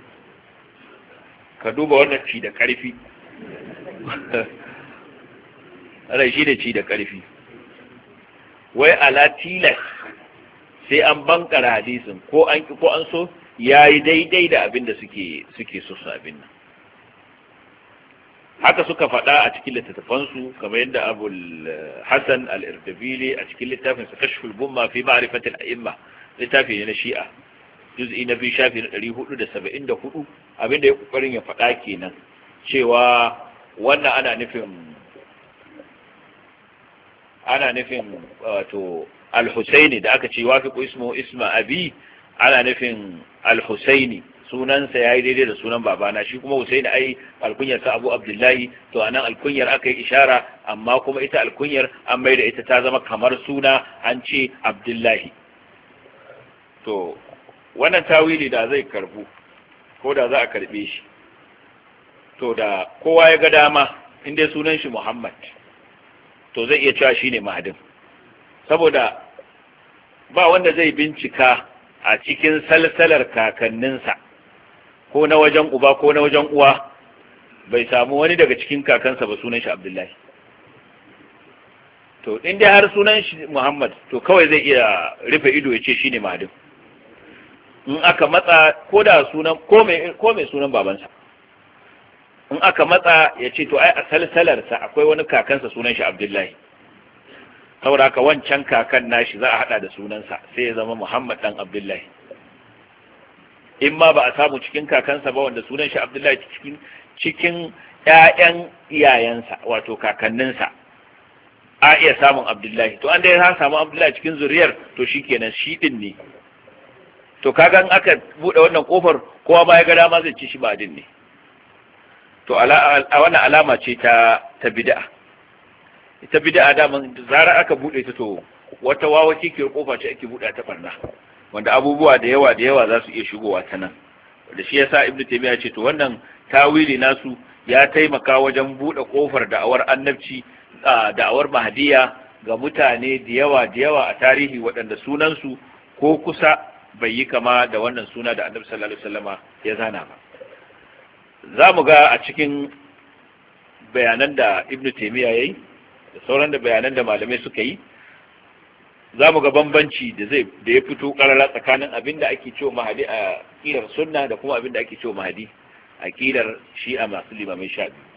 ka duba wannan ci da ƙarfi rai shi da ci da ƙarfi, wai ala tilas sai an bankara hadisin ko an so yayi daidai da abin da suke so su abin nan. haka suka faɗa a cikin littattafansu, kamar yadda Abul Hasan al-Irdabili a cikin littafin sa Kashful Gumma fi Ma'rifati al-A'imma, littafi ne na Shi'a, juz'i na 2 shafi na 474, abinda ya kokarin ya faɗa kenan cewa wannan ana nufin wato Al-Husaini da aka ce wafiqu ismu isma abi, ana nufin Al-Husaini sunansa yayi daidai da sunan babana, shi kuma Husaini ai alkunyar sa Abu Abdullahi, to anan alkunyar aka yi ishara, amma kuma ita alkunyar an mai da ita ta zama kamar suna, an ce Abdullahi. to wannan tawili da zai karbu ko da za a karbe shi, to da kowa ya ga dama inda sunan shi Muhammad, to zai iya cewa shine Mahdin, saboda ba wanda zai bincika a cikin salsalar kakanninsa ko na wajen uba ko na wajen uwa bai samu wani daga cikin kakansa ba sunan shi Abdullahi. to inda har sunan shi Muhammad, to kawai zai iya rufe ido ya ce shine Mahdin. in aka matsa ko da sunan ko mai sunan babansa, in aka matsa ya ce to ai a salsalarsa akwai wani kakansa sunan shi Abdullahi, saboda haka wancan kakan nashi za a hada da sunansa sai ya zama Muhammad dan Abdullahi. in ma ba a samu cikin kakansa ba wanda sunan shi Abdullahi cikin ƴaƴan iyayensa wato kakanninsa a iya samun Abdullahi, to an dai ya samu Abdullahi cikin zuriyar, to shikenan shi din ne. to kaga in aka bude wannan kofar kowa ba ya ga dama zai ci shi ba din ne. to wannan alama ce ta bid'a. ita bid'a da man zara aka bude ta, to wata wawa kikiyar kofa ce ake bude ta barna, wanda abubuwa da yawa za su iya shigowa ta nan. da shi yasa Ibn Taymiyyah ce to wannan tawili nasu ya taimaka wajen bude kofar da'awar annabci, da'awar mahdiya ga mutane da yawa a tarihi waɗanda sunansu ko kusa bai yi kama da wannan suna da Annabi sallallahu alaihi wasallama ya zana ba. Za mu ga a cikin bayanan da Ibn Taymiyyah yayi da sauran da bayanan da malamai suka yi, za mu ga bambanci da ya fito karara tsakanin abin da ake cewa mahadi a aqidar sunna da kuma abin da ake cewa mahadi a aqidar shi'a masu limamai sha biyu.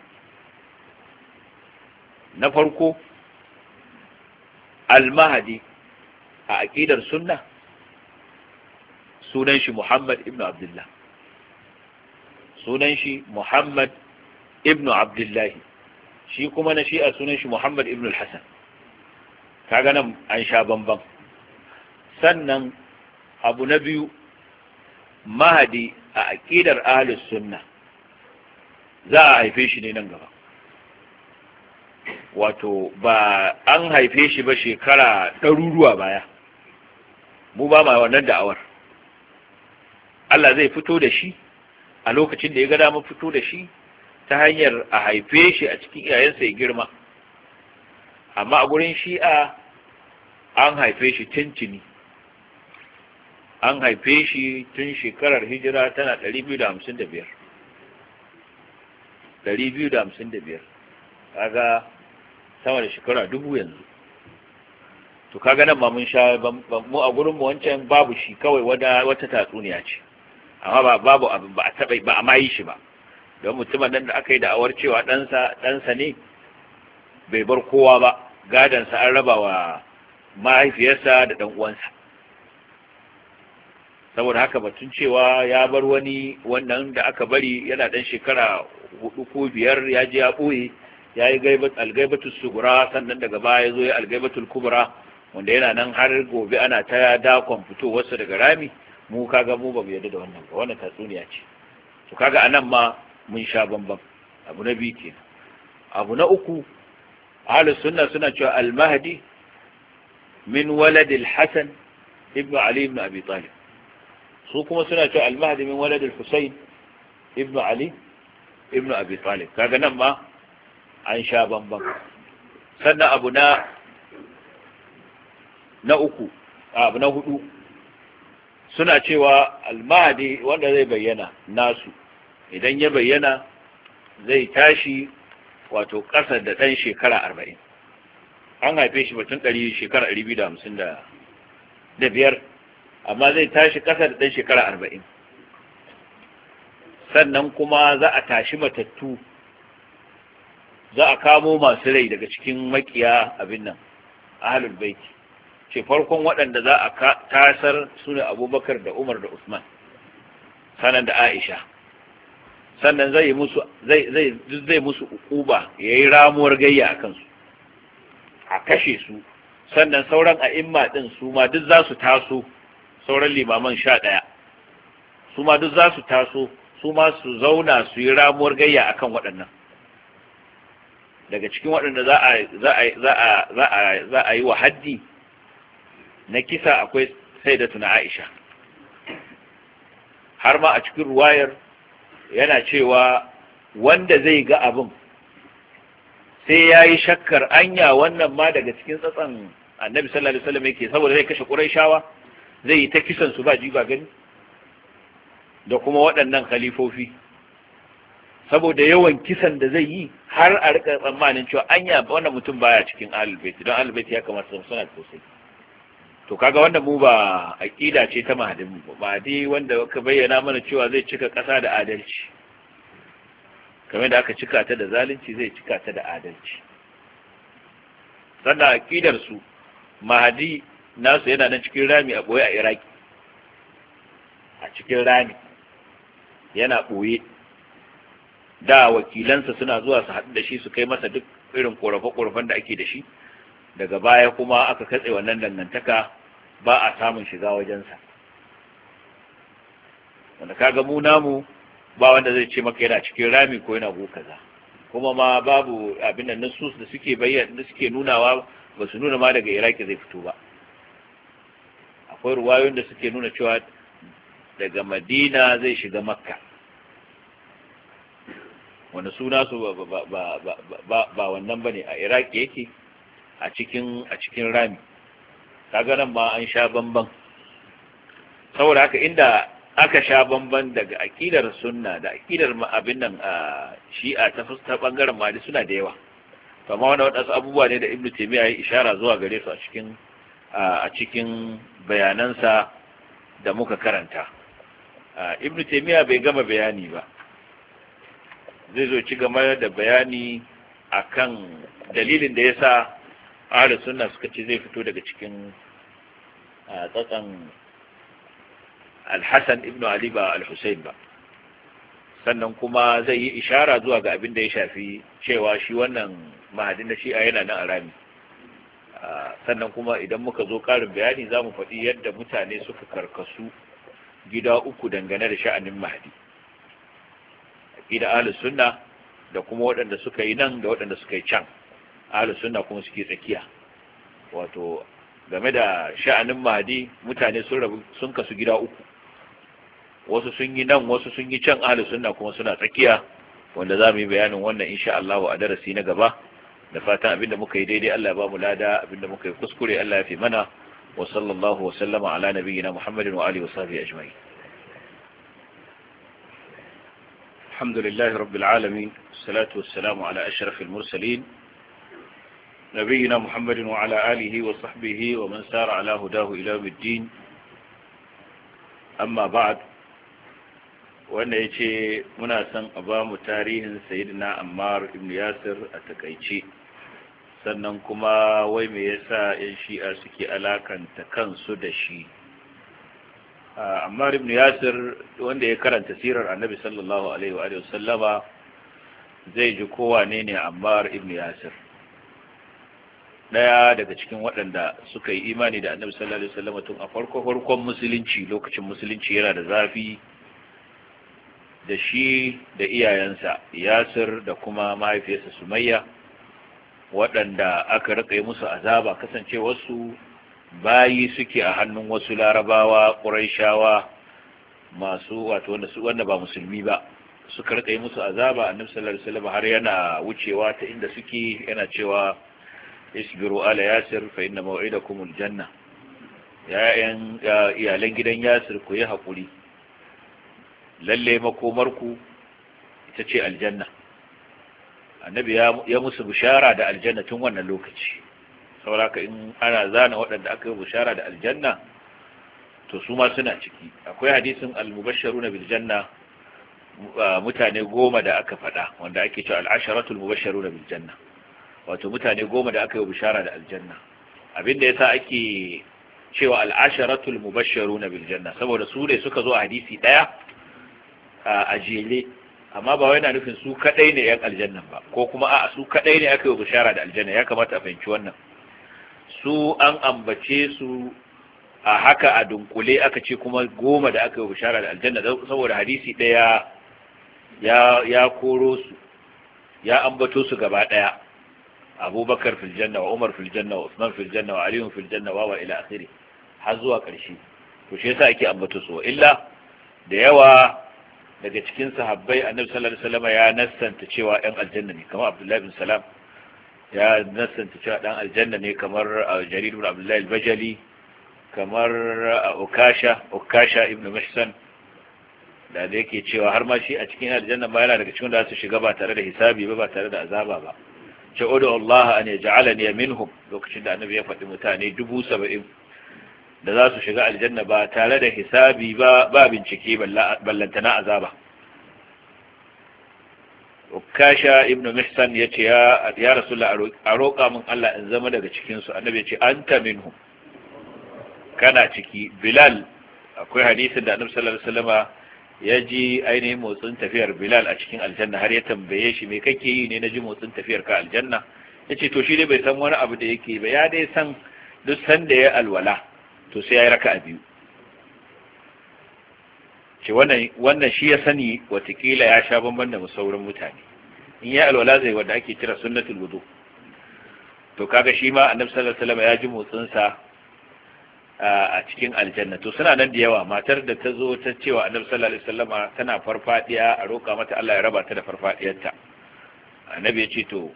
Na farko, al-mahdi a aqidar sunna sunan shi Muhammad ibn Abdullah, sunan shi Muhammad ibn Abdullah, shi kuma na shi'a sunan shi Muhammad ibn al-Hasan. Kaga nan an sha bamban. Sannan abu na biyu, mahadi a aqidar ahlus sunna za a haife shi ne nan gaba, wato ba an haife shi ba shekara ɗaruruwa baya, mu ba ma wannan da'awar. Allah zai fito da shi a lokacin da ya ga dama fito da shi ta hanyar a haife shi a cikin iyayensa ya girma. Amma a gurin shi'a an haife shi tuntuni, an haife shi tun shekarar hijira tana 255, kaga sama da shekara 1000 yanzu. To kaga nan ma mun sha mu a gurin mu wancan babu shi, kawai wata tatsuniya ce, amma babu abin, ba a taba ba a ma yi shi ba, don mutumin nan da aka yi da'awar cewa ɗansa ne bai bar kowa ba, gadansa an raba wa mahaifiyarsa da ɗan uwansa. Saboda haka batun cewa ya bar wani wannan da aka bari yana ɗan shekara 4 ko 5 ya je ya ɓoye, ya yi algaibatul sugura, sannan daga baya ya zo ya algaibatul kubra, wanda yana nan har gobe ana ta dakon fitowarsa daga rami. Mu kaga mu ba mu yarda da wannan ba, wannan tatsuniya ce. To kaga anan ma mun sha bambam. Abu na biyu kenan. Abu na uku, ahlus sunna suna cewa al-mahdi min walad al-hasan ibn ali ibn abi talib, su kuma suna cewa al-mahdi min walad al-husayn ibn ali ibn abi talib. kaga nan ma an sha bambam. Sannan abu na uku, abu na hudu, suna cewa al-mahdi wanda zai bayyana nasu, idan ya bayyana zai tashi wato ƙasa da ɗan shekara 40. An haife shi batun shekara 255, amma zai tashi ƙasa da ɗan shekara 40. Sannan kuma za a tashi matattu, za a kamo masu rai daga cikin makiya abin nan ahlul baiti. Ce farkon waɗanda za a tasar su ne Abubakar da Umar da Usman, sannan da Aisha. Sannan zai musu ukuba, yayi ramuwar gayya a kansu, a kashe su. Sannan sauran a'imma din su ma duk za su taso, sauran limaman 11 su ma duk za su taso, su ma su zauna su yi ramuwar gayya akan waɗannan. Daga cikin waɗanda za a yi wa haddi na kisa akwai Sayyidatuna Aisha. Har ma a cikin ruwayar yana cewa wanda zai ga abin sai ya yi shakkar anya wannan ma daga cikin tsatsan Annabi sallallahu alaihi wasallam yake, saboda zai kashe Qurayshawa, zai yi ta kisan su ba ji ba gani, da kuma waɗannan khalifofi, saboda yawan kisan da zai yi har a rika tsammanin cewa anya wannan mutum baya cikin Ahlul Bait, don Ahlul Bait ya kamata su suna sosai. To kaga wanda mu ba aqida ce ta mahadin mu ba, dai wanda ka bayyana mana cewa zai cika ƙasa da adalci, kamar da aka cika ta da zalunci zai cika ta da adalci. Sannan aqidar su mahadi nasu yana nan cikin rami a boye a Iraki, a cikin rami yana boye. Da wakilansa suna zuwa su haɗu da shi su kai masa duk irin ƙorafe-ƙorafen da ake da shi, daga baya kuma aka katse wannan dangantaka, ba a samun shiga wajensa. Wanda kaga mu namu ba wanda zai ce maka yana cikin rami ko yana go kaza, kuma ma babu abin da nasus da suke bayyana da suke nunawa, ba su nuna ma daga Iraki zai fito ba. Akwai ruwayoyin da suke nuna cewa daga Madina zai shiga Makka, wanda suna su ba wannan bane, a Iraki yake, a cikin rami. Kaga nan ma an sha bamban. saboda haka inda aka sha bamban daga aqidar sunna da aqidar abin nan shi'a ta bangaren mali suna da yawa, to amma wannan wadansu abubuwa ne da Ibn Taymiyyah ya ishara zuwa gare su a cikin bayanansa da muka karanta. Ibn Taymiyyah bai gama bayani ba, zai zo ci gaba da bayani akan dalilin da yasa ahlus sunna suka ce zai fito daga cikin tsatsan Al-Hasan ibn Ali ba Al-Husayn ba, sannan kuma zai yi ishara zuwa ga abin da ya shafi cewa shi wannan mahadin da shi'a yana nan a rami. Sannan kuma idan muka zo ƙarin bayani za mu faɗi yadda mutane suka karkasu gida uku dangane da sha'anin mahadi, aqida ahlus sunna da kuma waɗanda suka yi nan da waɗanda suka yi can. Ahlus sunna kuma suke tsakiya, wato game da sha'anin mahadi mutane sun kasu gida uku, wasu sun yi nan wasu sun yi can, ahlus sunna kuma suna tsakiya, wanda za mu yi bayanin wannan insha Allah a darasi na gaba. Da fatan abinda muka yi daidai Allah ya ba mu lada, abinda muka yi kuskure Allah ya fi mana. Wa sallallahu wa sallama ala nabiyyina Muhammadin wa alihi wa sahbihi ajma'in. Alhamdulillahi rabbil alamin, salatu wassalamu ala ashrafil mursalin nabiyyina Muhammadin wa ala alihi wa sahbihi wa man sara ala hudahu ila yawmiddin. Amma ba'd, wanda ya ce muna son a ba mu tarihin Sayyidina Ammar ibn Yasir a takaice, sannan kuma wai me yasa yan shi'a suke alakanta kansu da shi. Ammar ibn Yasir, wanda ya karanta sirar Annabi sallallahu alaihi wa sallama, zai ji kowa ne Ammar ibn Yasir, daya daga cikin waɗanda suka yi imani da Annabi sallallahu alaihi wa sallama tun a farkon musulunci, lokacin musulunci yana da zafi, da shi da iyayensa Yasir da kuma mahaifiyarsa Sumayya, waɗanda aka rika yi musu azaba kasance wasu bayi suke a hannun wasu larabawa ƙuraishawa masu wato wanda ba musulmi ba, suka rika yi musu azaba. Annabi sallallahu alaihi wasallam har yana wucewa ta inda suke yana cewa isbiru ala Yasir fa inna maw'idakumul janna, ya'yan iyalan gidan Yasir ku yi hakuri, lalle makomarku ita ce aljanna. Annabi ya musu bishara da aljanna tun wannan lokaci, sauraka in ana zana waɗanda aka yi bishara da aljanna to su ma suna ciki. Akwai hadisin al-mubashsharuna bil janna, mutane 10 da aka faɗa, wanda ake cewa al-asharatul mubashsharuna bil janna, wato mutane 10 da aka yi bishara da aljanna. Abinda yasa ake cewa al-asharatul mubashsharuna bil janna saboda su ne suka zo a hadisi daya a jele, amma ba wai na nufin su kadai ne yan aljannan ba, ko kuma a'a su kadai ne aka yi bishara da aljanna. Ya kamata a fahimci wannan, su an ambace su a haka a dunkule, aka ce kuma 10 da aka yi bishara da aljanna saboda hadisi daya ya koro su, ya ambato su gaba daya. Abubakar fil janna wa Umar fil janna wa Usman fil janna wa Ali fil janna wa ila akhiri har zuwa karshe. To shi yasa ake ambato su. Illa da yawa daga cikin sahabbai Annabi sallallahu alaihi wasallam ya nassanta cewa ɗan aljanna ne, kamar Abdullah bin Salam ya nassanta cewa ɗan aljanna ne, kamar Jarir ibn Abdullah al-Bajali, kamar Ukasha ibn Mihsan da yake cewa har ma shi a cikin aljanna ma yana daga cikin da su shiga ba tare da hisabi ba tare da azaba ba. ce udu Allah an yaj'alani minhum, lokacin da Annabi ya faɗi mutane 70,000 da za su shiga aljanna ba tare da hisabi ba bincike ballantana azaba. Ukasha ibn Mihsan yace ya Rasulullah a roƙa min Allah in zama daga cikin su. Annabi yace anta minhum, kana ciki. Bilal, akwai hadisin da Annabi sallallahu alaihi wasallama ya ji ainihin motsin tafiyar Bilal a cikin aljanna, har ya tambaye shi me kake yi ne na ji motsin tafiyar ka aljanna. Yace to shi dai bai san wani abu da yake ba, ya dai san duk sanda ya alwala to sai ya yi raka'a 2. ce wannan shi ya sani, watakila ya sha bamban da sauran mutane. In ya alwala zai wanda ake kira sunnatul wudu. To kaga shi ma Annabi sallallahu alaihi wasallam ya ji motsin sa a cikin aljanna. To suna nan da yawa. Matar da ta zo ta cewa Annabi sallallahu alaihi wasallama tana farfadiya, a roƙa mata Allah ya raba ta da farfadiyarta. Annabi ya ce to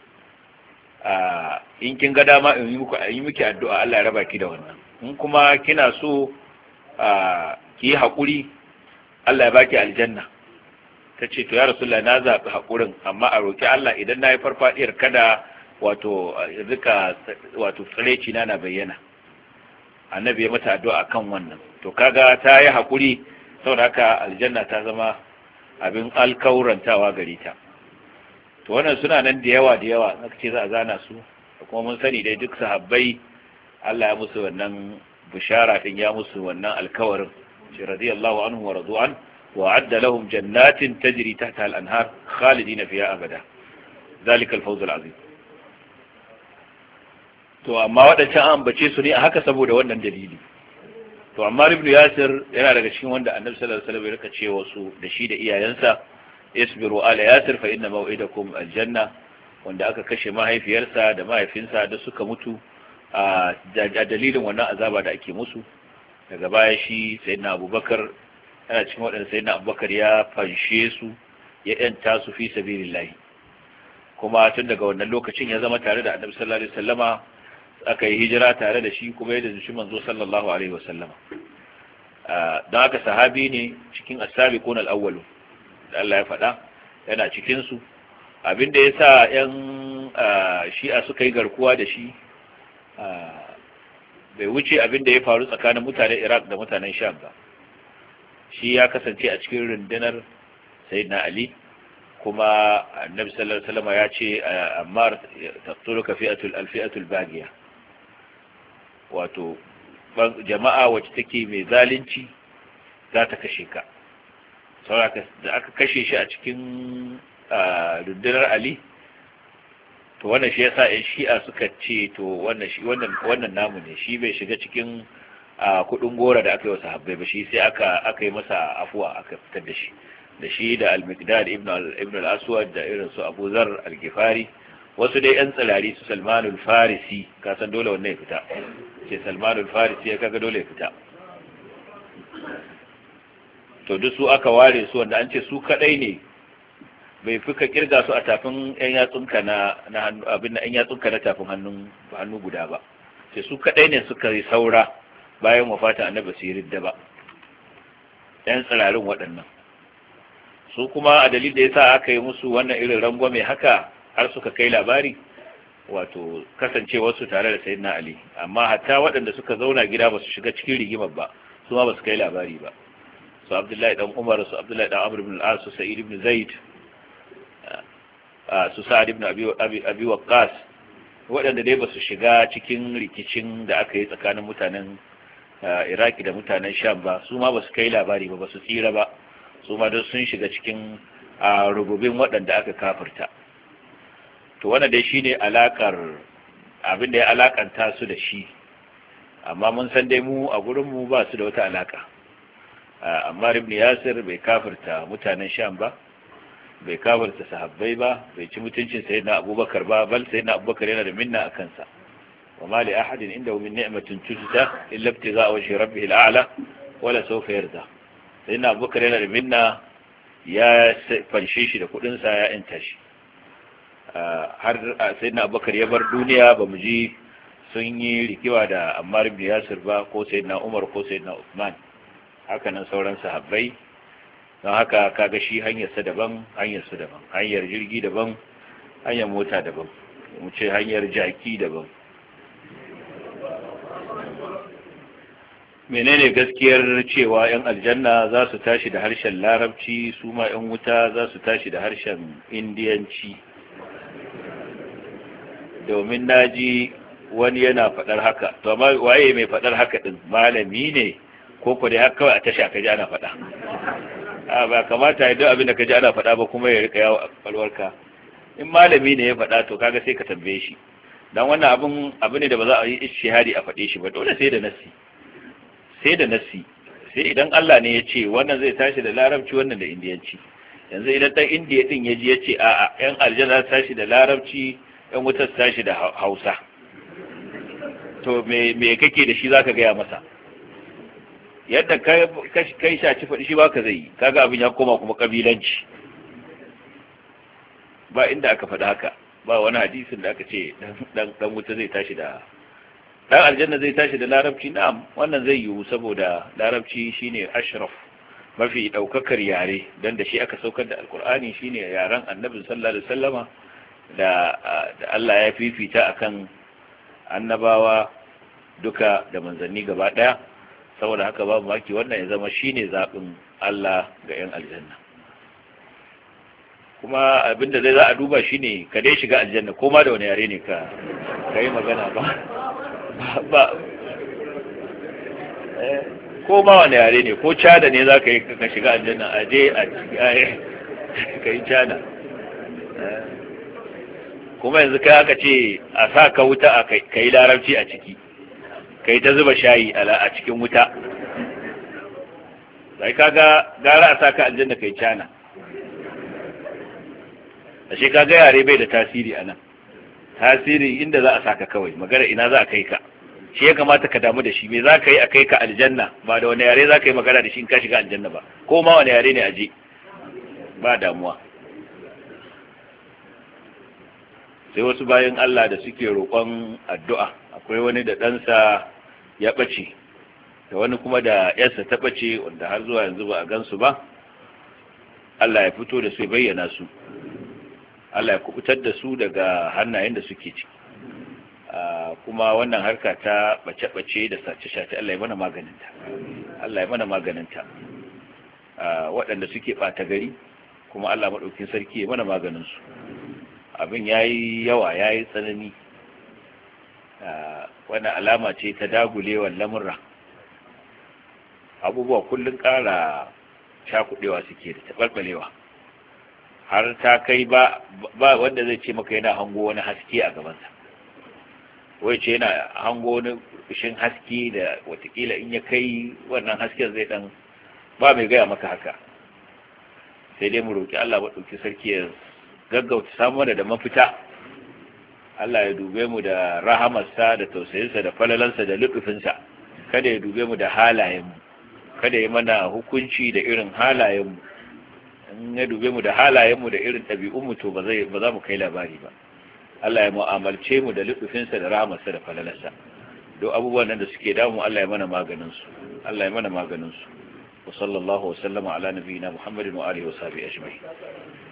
in kin ga dama in yi miki addu'a Allah ya raba ki da wannan. In kuma kina so ki yi haƙuri Allah ya baki aljanna. Ta ce to ya Rasulullah na zaɓi haƙurin amma a roƙi Allah idan na yi farfaɗiyar kada wato tsireci na bayyana. Annabi ya mata addu'a kan wannan. To kaga ta yi haƙuri saboda haka aljanna ta zama abin alkaurantawa gare ta. To wannan suna nan da yawa na ce za a zana su, kuma mun sani dai duk sahabbai Allah ya musu wannan bishara din, ya musu wannan alkawarin. Shi radiyallahu anhu wa radu an wa adda lahum jannatin tajri tahta al-anhar khalidina fiha abada. Zalika al-fawz al-azim. To amma wadancan an ambace su ne a haka saboda wannan dalili. To amma Ibn Yasir yana daga cikin wanda Annabi sallallahu alaihi wasallam ya rika cewa su da shi da iyayensa isbiru ala yasir fa inna maw'idakum aljanna, wanda aka kashe mahaifiyarsa da mahaifinsa da suka mutu a dalilin wannan azaba da ake musu. Daga baya shi sayyidina Abubakar yana cikin waɗanda sayyidina Abubakar ya fanshe su, ya yanta su fi sabilillah. Kuma tun daga wannan lokacin ya zama tare da Annabi sallallahu alaihi wasallama, aka yi hijira tare da shi kuma yadda shi manzo sallallahu alaihi wasallama. Don haka sahabi ne cikin as-sabiqun al-awwal da Allah ya faɗa, yana cikin su. Abinda yasa yan shi'a suka yi garkuwa da shi bai wuce abinda ya faru tsakanin mutanen Iraq da mutanen Sham ba. Shi ya kasance a cikin rundunar Sayyidina Ali, kuma Annabi sallallahu alaihi wasallama ya ce Ammar taqtuluka fi'atul baghiya, wato jama'a wacce take mai zalunci za ta kashe ka. Saboda da aka kashe shi a cikin rundunar Ali, to wannan shi yasa ɗan shi'a suka ce to wannan namu ne, shi bai shiga cikin kudin gora da aka yi wa sahabbai ba, shi sai aka yi masa afuwa, aka fitar da shi da al-Miqdad ibn al-Aswad da irin su Abu Zar al-Ghifari, wasu dai yan tsalari su Salmanul Farisi, kasan dole wannan ya fita, ce Salmanul Farisi ya kaga dole ya fita. To duk su aka ware su, wanda an ce su kadai ne bai fi ka kirga su a tafin yan yatsunka na hannu, abin yan yatsunka na tafin hannu guda ba. Ce su kadai ne suka yi saura bayan wafatin Annabi su yi ridda ba, yan tsirarin waɗannan. Su kuma a dalil da yasa aka yi musu wannan irin rangwame haka har suka kai labari, wato kasancewarsu tare da Sayyidina Ali, amma hatta waɗanda suka zauna gida ba su shiga cikin rigimar ba, su ma ba su kai labari ba. Su Abdullahi dan Umar, su Abdullahi dan Amr ibn al-As, su Sa'id ibn Zaid, su Sa'ad ibn Abi Waqqas, waɗanda dai ba su shiga cikin rikicin da aka yi tsakanin mutanen Iraki da mutanen Sham ba, su ma ba su kai labari ba, ba su tsira ba, su ma don sun shiga cikin rububin waɗanda aka kafirta. To wannan dai shine alakar abin da ya alakanta su da shi, amma mun san dai mu a gurin mu ba su da wata alaka. Ammar ibn Yasir bai kafirta mutanen Sham ba, bai kafirta sahabbai ba, bai ci mutuncin sayyidina Abubakar ba, bal sayyidina Abubakar yana da minna akan sa. Wa ma li ahadin indahu min ni'matin tujza illa ibtigha'a wajhi rabbih al-a'la wala sawfa yarda. Sayyidina Abubakar yana da minna, ya fanshe shi da kudin sa, ya inta shi. Har sayyidina Abubakar ya bar duniya ba mu ji sun yi rikiwa da Ammar ibn Yasir ba, ko sayyidina Umar ko sayyidina Uthman, haka nan sauran sahabbai. Don haka kaga shi hanyarsa daban, hanyarsu daban, hanyar jirgi daban, hanyar mota daban, mu ce hanyar jaki daban. Menene gaskiyar cewa 'yan aljanna za su tashi da harshen larabci, su ma 'yan wuta za su tashi da harshen indiyanci? Domin naji wani yana faɗar haka, to amma waye mai faɗar haka ɗin, malami ne ko ko dai haka kawai a tasha kaji ana faɗa? Ba kamata ya duk abin da kaji ana faɗa ba kuma ya rika yawo a kwalwarka. In malami ne ya faɗa to kaga sai ka tambaye shi, dan wannan abu ne da ba za a yi ishihadi a faɗe shi ba, dole sai da nassi. Sai idan Allah ne ya ce wannan zai tashi da larabci, wannan da indiyanci. Yanzu idan dan indiya din ya ji ya ce a'a, yan aljanna tashi da larabci, yan wutar tashi da hausa, to me kake da shi zaka gaya masa? Yadda kai shaci faɗi shi baka zai yi, kaga abin ya koma kuma kabilanci. Ba inda aka faɗi haka, ba wani hadisin da aka ce dan wuta zai tashi da dan aljanna zai tashi da larabci na'am wannan zai yiwu saboda larabci shine ashraf mafi daukakar yare dan da shi aka saukar da alqur'ani shine yaren annabi sallallahu alaihi wasallama da Allah ya fifita akan annabawa duka da manzanni gaba daya saboda haka babu maki wannan ya zama shine zabin Allah ga yan aljanna kuma abinda zai za a duba shine ka dai shiga aljanna ko ma da wani yare ne ka kai magana ba ko ma wani yare ne ko cada ne za ka yi ka shiga aljanna a je a ka yi cada kuma yanzu kai aka ce a sa ka wuta a ka yi larabci a ciki ka yi ta zuba shayi a cikin wuta sai kaga gara a sa ka aljanna ka yi cana ashe kaga yare bai da tasiri anan tasiri inda za a saka kawai magana ina za a kai ka shi ya kamata ka damu da shi me za ka yi a kai ka aljanna ba da wani yare za ka yi magana da shi in ka shiga aljanna ba ko ma wani yare ne aje ba damuwa sai wasu bayan Allah da suke roƙon addu'a akwai wani da ɗansa ya ɓace da wani kuma da yarsa ta ɓace wanda har zuwa yanzu ba a gansu ba Allah ya fito da su ya bayyana su Allah ya kubutar da su daga hannayen da suke ci kuma wannan harka ta bace-bace da sace-sace Allah ya mana maganinta Allah ya mana maganinta waɗanda suke ɓata gari kuma Allah maɗaukin sarki ya mana maganinsu abin ya yi yawa ya yi tsanani wannan alama ce ta dagulewar lamurra abubuwa kullum ƙara shakuɗewa suke da taɓarɓalewa har ta kai ba wanda zai ce maka yana hango wani haske a gabansa wai ce yana hango wani kushin haske da watakila in ya kai wannan hasken zai dan ba mai gaya maka haka sai dai mu roƙi Allah maɗauki sarki ya gaggauta samu da mafita Allah ya dube mu da rahamarsa da tausayinsa da falalansa da lutufinsa kada ya dube mu da halayenmu kada ya mana hukunci da irin halayenmu in ya dube mu da halayenmu da irin ɗabi'unmu to ba za mu kai labari ba Allah ya mu'amalce mu da lutufinsa da rahamarsa da falalarsa don abubuwan nan da suke damu Allah ya mana maganinsu Allah ya mana maganinsu wa sallallahu wa sallama ala nabiyina Muhammadin wa alihi wa sahbihi ajma'in